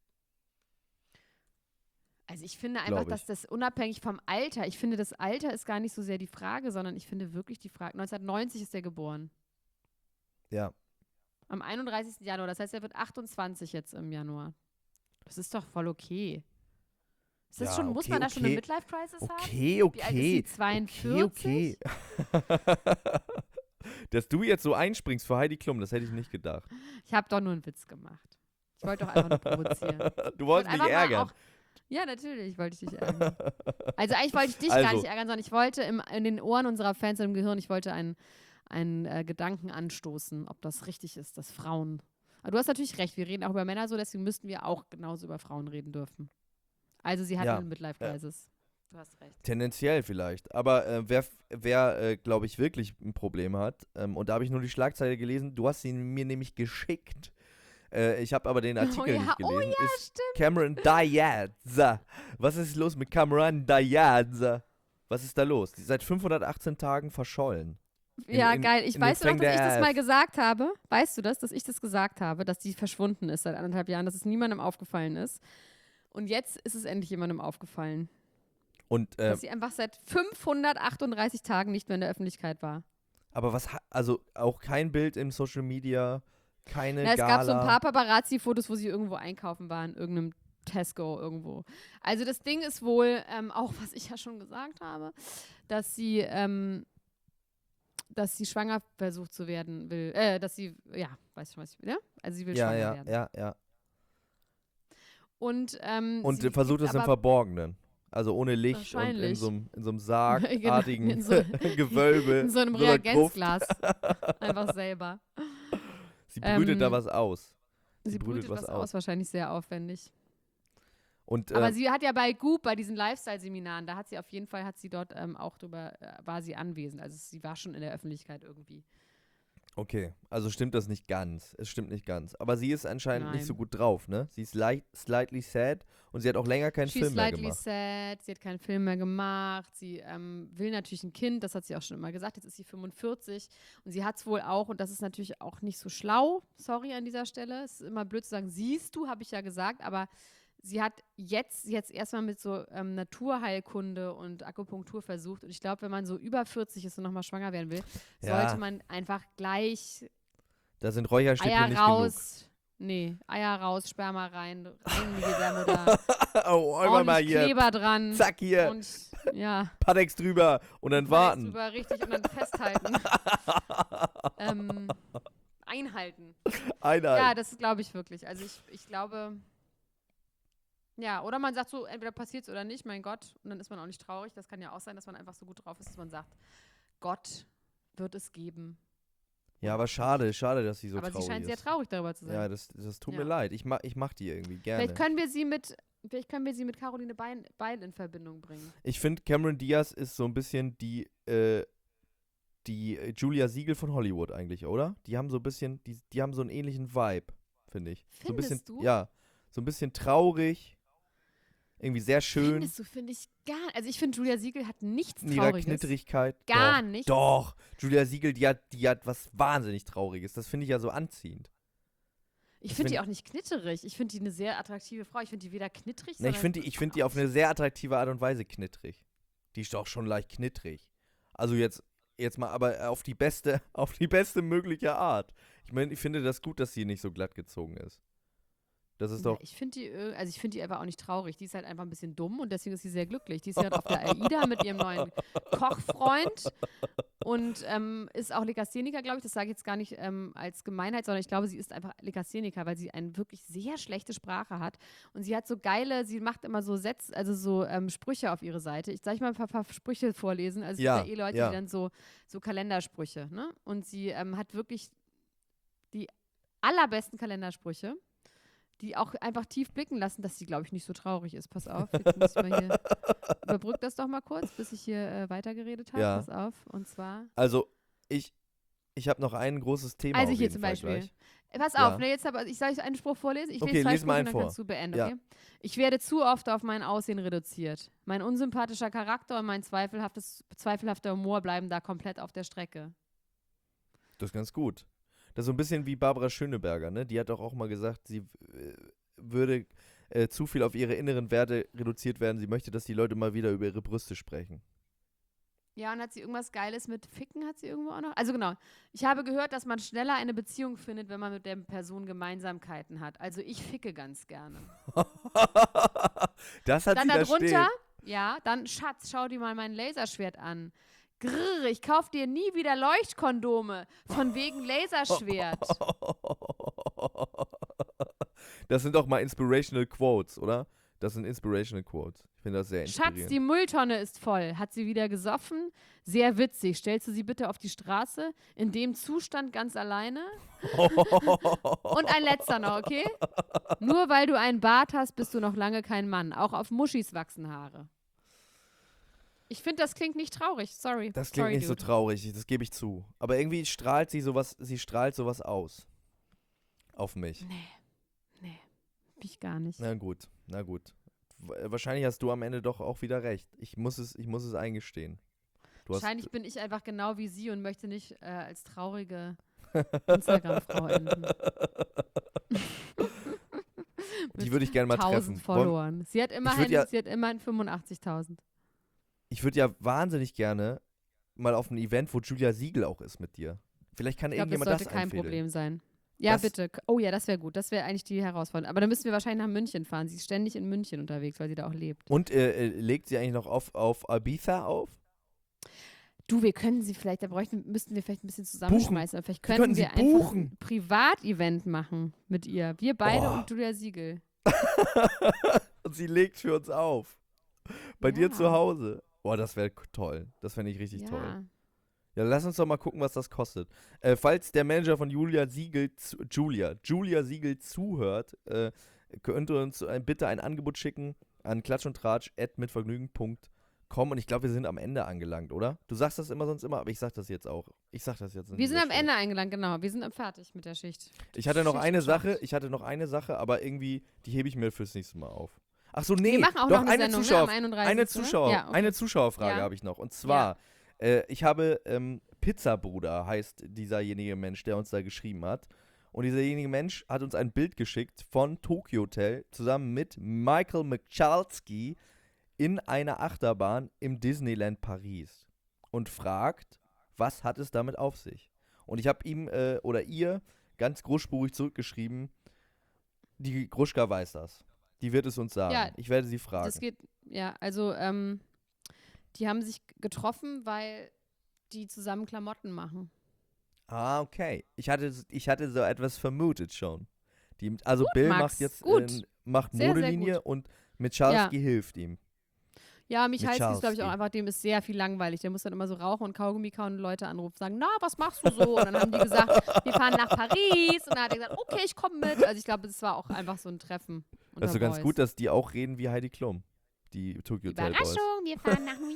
Also ich finde Glaub einfach, dass ich. das unabhängig vom Alter, ich finde, das Alter ist gar nicht so sehr die Frage, sondern ich finde wirklich die Frage, neunzehnhundertneunzig ist er geboren. Ja. Am einunddreißigsten Januar. Das heißt, er wird achtundzwanzig jetzt im Januar. Das ist doch voll okay. Ist das Ja, schon, muss okay, man da schon eine okay. Midlife-Crisis haben? Okay, Wie alt ist okay. sie? zweiundvierzig? Okay, okay. Dass du jetzt so einspringst für Heidi Klum, das hätte ich nicht gedacht. Ich habe doch nur einen Witz gemacht. Ich wollte doch einfach nur provozieren. Du Ich wollte wolltest mich einfach mal ärgern. Auch, Ja, natürlich wollte ich dich ärgern. Also eigentlich wollte ich dich Also. gar nicht ärgern, sondern ich wollte im, in den Ohren unserer Fans und im Gehirn, ich wollte einen, einen äh, Gedanken anstoßen, ob das richtig ist, dass Frauen. Aber du hast natürlich recht, wir reden auch über Männer so, deswegen müssten wir auch genauso über Frauen reden dürfen. Also sie hatten Ja. eine Midlife-Crisis. Du hast recht. Tendenziell vielleicht. Aber äh, wer, wer äh, glaube ich, wirklich ein Problem hat, ähm, und da habe ich nur die Schlagzeile gelesen, du hast sie mir nämlich geschickt. Äh, ich habe aber den Artikel ja, nicht oh gelesen. ja, ist Cameron Diaz. Was ist los mit Cameron Diaz? Was ist da los? Die ist seit fünfhundertachtzehn Tagen verschollen. In- Ja, in- geil. Ich in weiß den noch, dass ich Fängen der das A mal F. gesagt habe. Weißt du das, dass ich das gesagt habe, dass die verschwunden ist seit anderthalb Jahren, dass es niemandem aufgefallen ist. Und jetzt ist es endlich jemandem aufgefallen. Und, äh, Dass sie einfach seit fünfhundertachtunddreißig Tagen nicht mehr in der Öffentlichkeit war. aber was, ha- also auch kein Bild im Social Media, keine Na, es Gala. gab so ein paar Paparazzi-Fotos, wo sie irgendwo einkaufen waren, in irgendeinem Tesco irgendwo. Also das Ding ist wohl, ähm, auch was ich ja schon gesagt habe, dass sie, ähm, dass sie schwanger versucht zu werden will, äh, dass sie, ja, weißt du, was ich will, ja? Also sie will Ja, schwanger ja, werden. ja, ja. Und, ähm, Und sie äh, versucht gibt es im aber Verborgenen. Also ohne Licht und in Wahrscheinlich. so einem in so einem Genau, sargartigen in so- Gewölbe. in so einem einer Gruft. Reagenzglas. Einfach selber. Sie brütet Ähm, da was aus. Sie, Sie brütet brütet was was aus, aus. wahrscheinlich sehr aufwendig. Und Aber äh, sie hat ja bei Goop, bei diesen Lifestyle-Seminaren, da hat sie auf jeden Fall, hat sie dort ähm, auch drüber, äh, war sie anwesend. Also sie war schon in der Öffentlichkeit irgendwie. okay, also stimmt das nicht ganz. Es stimmt nicht ganz. Aber sie ist anscheinend nicht Nein. so gut drauf, ne? Sie ist li- slightly sad und sie hat auch länger keinen She's Film mehr slightly gemacht. sad, sie hat keinen Film mehr gemacht, sie ähm, will natürlich ein Kind, das hat sie auch schon immer gesagt, jetzt ist sie fünfundvierzig und sie hat es wohl auch, und das ist natürlich auch nicht so schlau, sorry an dieser Stelle, es ist immer blöd zu sagen, siehst du, habe ich ja gesagt, aber sie hat jetzt, jetzt erstmal mit so ähm, Naturheilkunde und Akupunktur versucht und ich glaube, wenn man so über vierzig ist und nochmal schwanger werden will, Ja. sollte man einfach gleich Da sind Räucherstäbchen Eier nicht raus, nee, Eier raus, Sperma rein, rein in die Gebärmutter, genug. Oh, einmal ordentlich mal hier. Kleber dran. Zack, hier. Und ja, Patex drüber und dann warten. Drüber, richtig, und dann festhalten. ähm, einhalten. Einheit. Ja, das glaube ich wirklich. Also ich, ich glaube, ja, oder man sagt so, entweder passiert es oder nicht, mein Gott, und dann ist man auch nicht traurig. Das kann ja auch sein, dass man einfach so gut drauf ist, dass man sagt, Gott wird es geben. Ja, aber schade, schade, dass sie so Aber sie traurig scheint sehr ist. traurig darüber zu sein. Ja, das, das tut Ja. mir leid. Ich mach, ich mach die irgendwie gerne. Vielleicht können wir sie mit, vielleicht können wir sie mit Caroline Beil, Beil in Verbindung bringen. Ich finde, Cameron Diaz ist so ein bisschen die, äh, die äh, Julia Siegel von Hollywood eigentlich, oder? Die haben so ein bisschen, die, die haben so einen ähnlichen Vibe, finde ich. so ein bisschen, Findest du? Ja, so ein bisschen traurig, irgendwie sehr schön Findest du, finde ich gar Also ich finde, Julia Siegel hat nichts in ihrer Trauriges. Knitterigkeit. Gar Doch, nichts. Doch, Julia Siegel, die hat, die hat was wahnsinnig Trauriges. Das finde ich ja so anziehend. Ich Das finde die find- auch nicht knitterig. Ich finde die eine sehr attraktive Frau. Ich finde die weder knittrig, Ne, ich sondern finde die, ich find die auf eine sehr attraktive Art und Weise knittrig. Die ist doch schon leicht knittrig. Also jetzt, jetzt mal, aber auf die beste, auf die beste mögliche Art. Ich meine, ich finde das gut, dass sie nicht so glatt gezogen ist. Das ist Ja, doch. ich finde die, äh, also ich finde die einfach auch nicht traurig. Die ist halt einfach ein bisschen dumm und deswegen ist sie sehr glücklich. Die ist ja auf der AIDA mit ihrem neuen Kochfreund und ähm, ist auch Legastheniker, glaube ich. Das sage ich jetzt gar nicht ähm, als Gemeinheit, sondern ich glaube, sie ist einfach Legastheniker, weil sie eine wirklich sehr schlechte Sprache hat. Und sie hat so geile, sie macht immer so Sätze, also so ähm, Sprüche auf ihre Seite. Ich sage mal ein paar, paar Sprüche vorlesen. Also es Ja, gibt ja eh Leute, ja. die dann so, so Kalendersprüche, ne? Und sie ähm, hat wirklich die allerbesten Kalendersprüche, die auch einfach tief blicken lassen, dass sie, glaube ich, nicht so traurig ist. Pass auf, jetzt muss ich mal hier, überbrück das doch mal kurz, bis ich hier äh, weitergeredet habe. Ja. Pass auf, und zwar, Also, ich, ich habe noch ein großes Thema. also auf hier jeden zum Fall Beispiel. Gleich. Äh, Pass Ja. auf, ne, jetzt hab, ich soll ich einen Spruch vorlesen? Ich Okay, lese zwei lies mal Sprüche einen und dann vor. kannst du beenden, Ja. okay? Ich werde zu oft auf mein Aussehen reduziert. Mein unsympathischer Charakter und mein zweifelhaftes, zweifelhafter Humor bleiben da komplett auf der Strecke. Das ist ganz gut. Das ist so ein bisschen wie Barbara Schöneberger, ne? Die hat doch auch mal gesagt, sie äh, würde äh, zu viel auf ihre inneren Werte reduziert werden. Sie möchte, dass die Leute mal wieder über ihre Brüste sprechen. Ja, und hat sie irgendwas Geiles mit Ficken, hat sie irgendwo auch noch? Also genau, ich habe gehört, dass man schneller eine Beziehung findet, wenn man mit der Person Gemeinsamkeiten hat. Also ich ficke ganz gerne. Das hat Dann sie da darunter, stehen. ja, dann Schatz, schau dir mal mein Laserschwert an. Grrr, ich kauf dir nie wieder Leuchtkondome. Von wegen Laserschwert. Das sind doch mal inspirational Quotes, oder? Das sind Inspirational Quotes. Ich finde das sehr inspirierend. Schatz, die Mülltonne ist voll. Hat sie wieder gesoffen? Sehr witzig. Stellst du sie bitte auf die Straße? In dem Zustand ganz alleine? Und ein letzter noch, okay? Nur weil du einen Bart hast, bist du noch lange kein Mann. Auch auf Muschis wachsen Haare. Ich finde, das klingt nicht traurig. Sorry. Das klingt Sorry, nicht dude. so traurig, das gebe ich zu. Aber irgendwie strahlt sie sowas, sie strahlt sowas aus. Auf mich. Nee. Nee. Ich gar nicht. Na gut, na gut. Wahrscheinlich hast du am Ende doch auch wieder recht. Ich muss es, ich muss es eingestehen. Du Wahrscheinlich hast, bin ich einfach genau wie sie und möchte nicht äh, als traurige Instagram-Frau enden. Die würde ich gerne mal treffen. tausend Followern. Sie hat immerhin, ja, sie hat immerhin fünfundachtzigtausend. Ich würde ja wahnsinnig gerne mal auf ein Event, wo Julia Siegel auch ist mit dir. Vielleicht kann Ich glaube, das irgendjemand sollte das kein einfädeln. Problem sein. Ja, Das- bitte. Oh ja, das wäre gut. Das wäre eigentlich die Herausforderung. Aber dann müssen wir wahrscheinlich nach München fahren. Sie ist ständig in München unterwegs, weil sie da auch lebt. Und äh, äh, legt sie eigentlich noch auf, auf Ibiza auf? Du, wir können sie vielleicht, da bräuchten, müssten wir vielleicht ein bisschen zusammenschmeißen. Aber vielleicht Wir könnten können wir sie einfach buchen. ein Privatevent machen mit ihr. Wir beide Oh. und Julia Siegel. Und sie legt für uns auf. Bei dir Ja. zu Hause. Boah, das wäre toll. Das fände ich richtig Ja. toll. Ja, lass uns doch mal gucken, was das kostet. Äh, falls der Manager von Julia Siegel, zu, Julia, Julia Siegel zuhört, äh, könnt ihr uns ein, bitte ein Angebot schicken an klatsch und tratsch at mitvergnügen punkt com und ich glaube, wir sind am Ende angelangt, oder? Du sagst das immer sonst immer, aber ich sag das jetzt auch. Ich sag das jetzt. an Wir sind dieser am Stelle. Ende eingelangt, genau. Wir sind fertig mit der Schicht. Ich hatte noch Schicht eine ist Sache, Schicht. ich hatte noch eine Sache, aber irgendwie, die hebe ich mir fürs nächste Mal auf. Ach so, nee, Wir machen auch doch, noch eine eine, Sendung, ne, Zuschauer, am einunddreißigsten eine, Zuschauer, Ja, okay. eine Zuschauerfrage Ja. habe ich noch. Und zwar, äh, ich habe ähm, Pizzabruder heißt dieserjenige Mensch, der uns da geschrieben hat. Und dieserjenige Mensch hat uns ein Bild geschickt von Tokyo Hotel zusammen mit Michael Michalski in einer Achterbahn im Disneyland Paris. Und fragt, was hat es damit auf sich? Und ich habe ihm äh, oder ihr ganz großspurig zurückgeschrieben, die Gruschka weiß das. Die wird es uns sagen. Ja, ich werde sie fragen. Das geht, ja, also, ähm, die haben sich getroffen, weil die zusammen Klamotten machen. Ah, okay. Ich hatte, ich hatte so etwas vermutet schon. Die, also Bill Max, macht jetzt gut. äh, macht Sehr, sehr Modelinie gut. und Michalski hilft ihm. Ja, Michalski ist, glaube ich, Michalski. auch einfach, dem ist sehr viel langweilig. Der muss dann immer so rauchen und Kaugummi kauen und Leute anrufen, sagen, na, was machst du so? Und dann haben die gesagt, wir fahren nach Paris. Und dann hat er gesagt, okay, ich komme mit. Also ich glaube, es war auch einfach so ein Treffen. Das ist so unter ganz Boys. gut, dass die auch reden wie Heidi Klum. Die Tokyo Hotel Boys. Überraschung, wir fahren nach New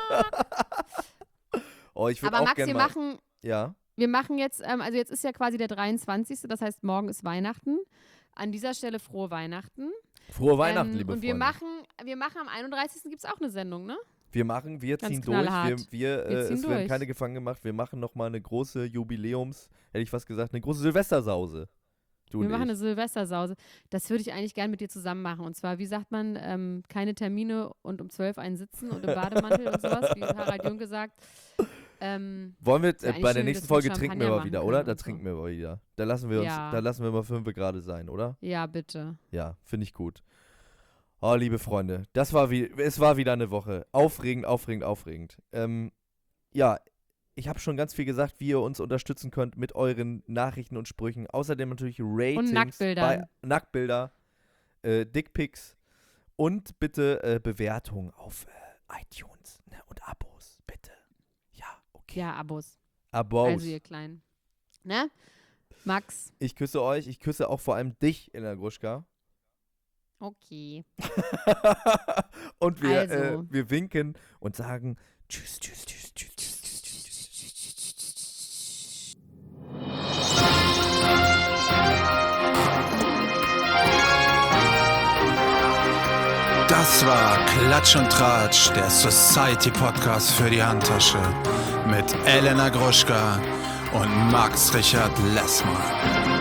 York. Oh, ich würde Aber auch Max, gerne wir mal. machen, Ja. wir machen jetzt, ähm, also jetzt ist ja quasi der dreiundzwanzigste Das heißt, morgen ist Weihnachten. An dieser Stelle frohe Weihnachten. Frohe Weihnachten, ähm, liebe Und wir Freunde. machen, wir machen am einunddreißigsten gibt es auch eine Sendung, ne? Wir machen, wir Ganz ziehen durch. Wir, knallhart. wir, äh, Wir ziehen es werden durch. keine Gefangen gemacht. Wir machen nochmal eine große Jubiläums, hätte ich fast gesagt, eine große Silvestersause. Du Wir und machen ich. eine Silvestersause. Das würde ich eigentlich gerne mit dir zusammen machen. Und zwar, wie sagt man, ähm, keine Termine und um zwölf einen sitzen und im Bademantel und sowas, wie Harald Jung gesagt. Ähm, Wollen wir, wär äh, eigentlich bei schön, der nächsten dass wir Folge Champagner trinken wir mal machen wieder, können oder? und Da so. trinken wir mal wieder. Da lassen wir uns, Ja. da lassen wir mal fünf gerade sein, oder? ja, bitte. Ja, finde ich gut. Oh, liebe Freunde, das war wie, es war wieder eine Woche. Aufregend, aufregend, aufregend. Ähm, ja, ich habe schon ganz viel gesagt, wie ihr uns unterstützen könnt mit euren Nachrichten und Sprüchen. Außerdem natürlich Ratings. Nacktbildern. Bei Nacktbilder, äh, Dickpics und bitte äh, Bewertungen auf äh, iTunes, ne, und Abos, bitte. Ja, okay. Ja, Abos. Abos. Also ihr Kleinen. Ne? Max. Ich küsse euch, ich küsse auch vor allem dich, Elena Gruschka. Okay. Und wir, Also. äh, wir winken und sagen tschüss, tschüss, tschüss, tschüss, tschüss, tschüss, tschüss, tschüss, tschüss, tschüss. Das war Klatsch und Tratsch, der Society Podcast für die Handtasche mit Elena Gruschka und Max Richard Lessmann.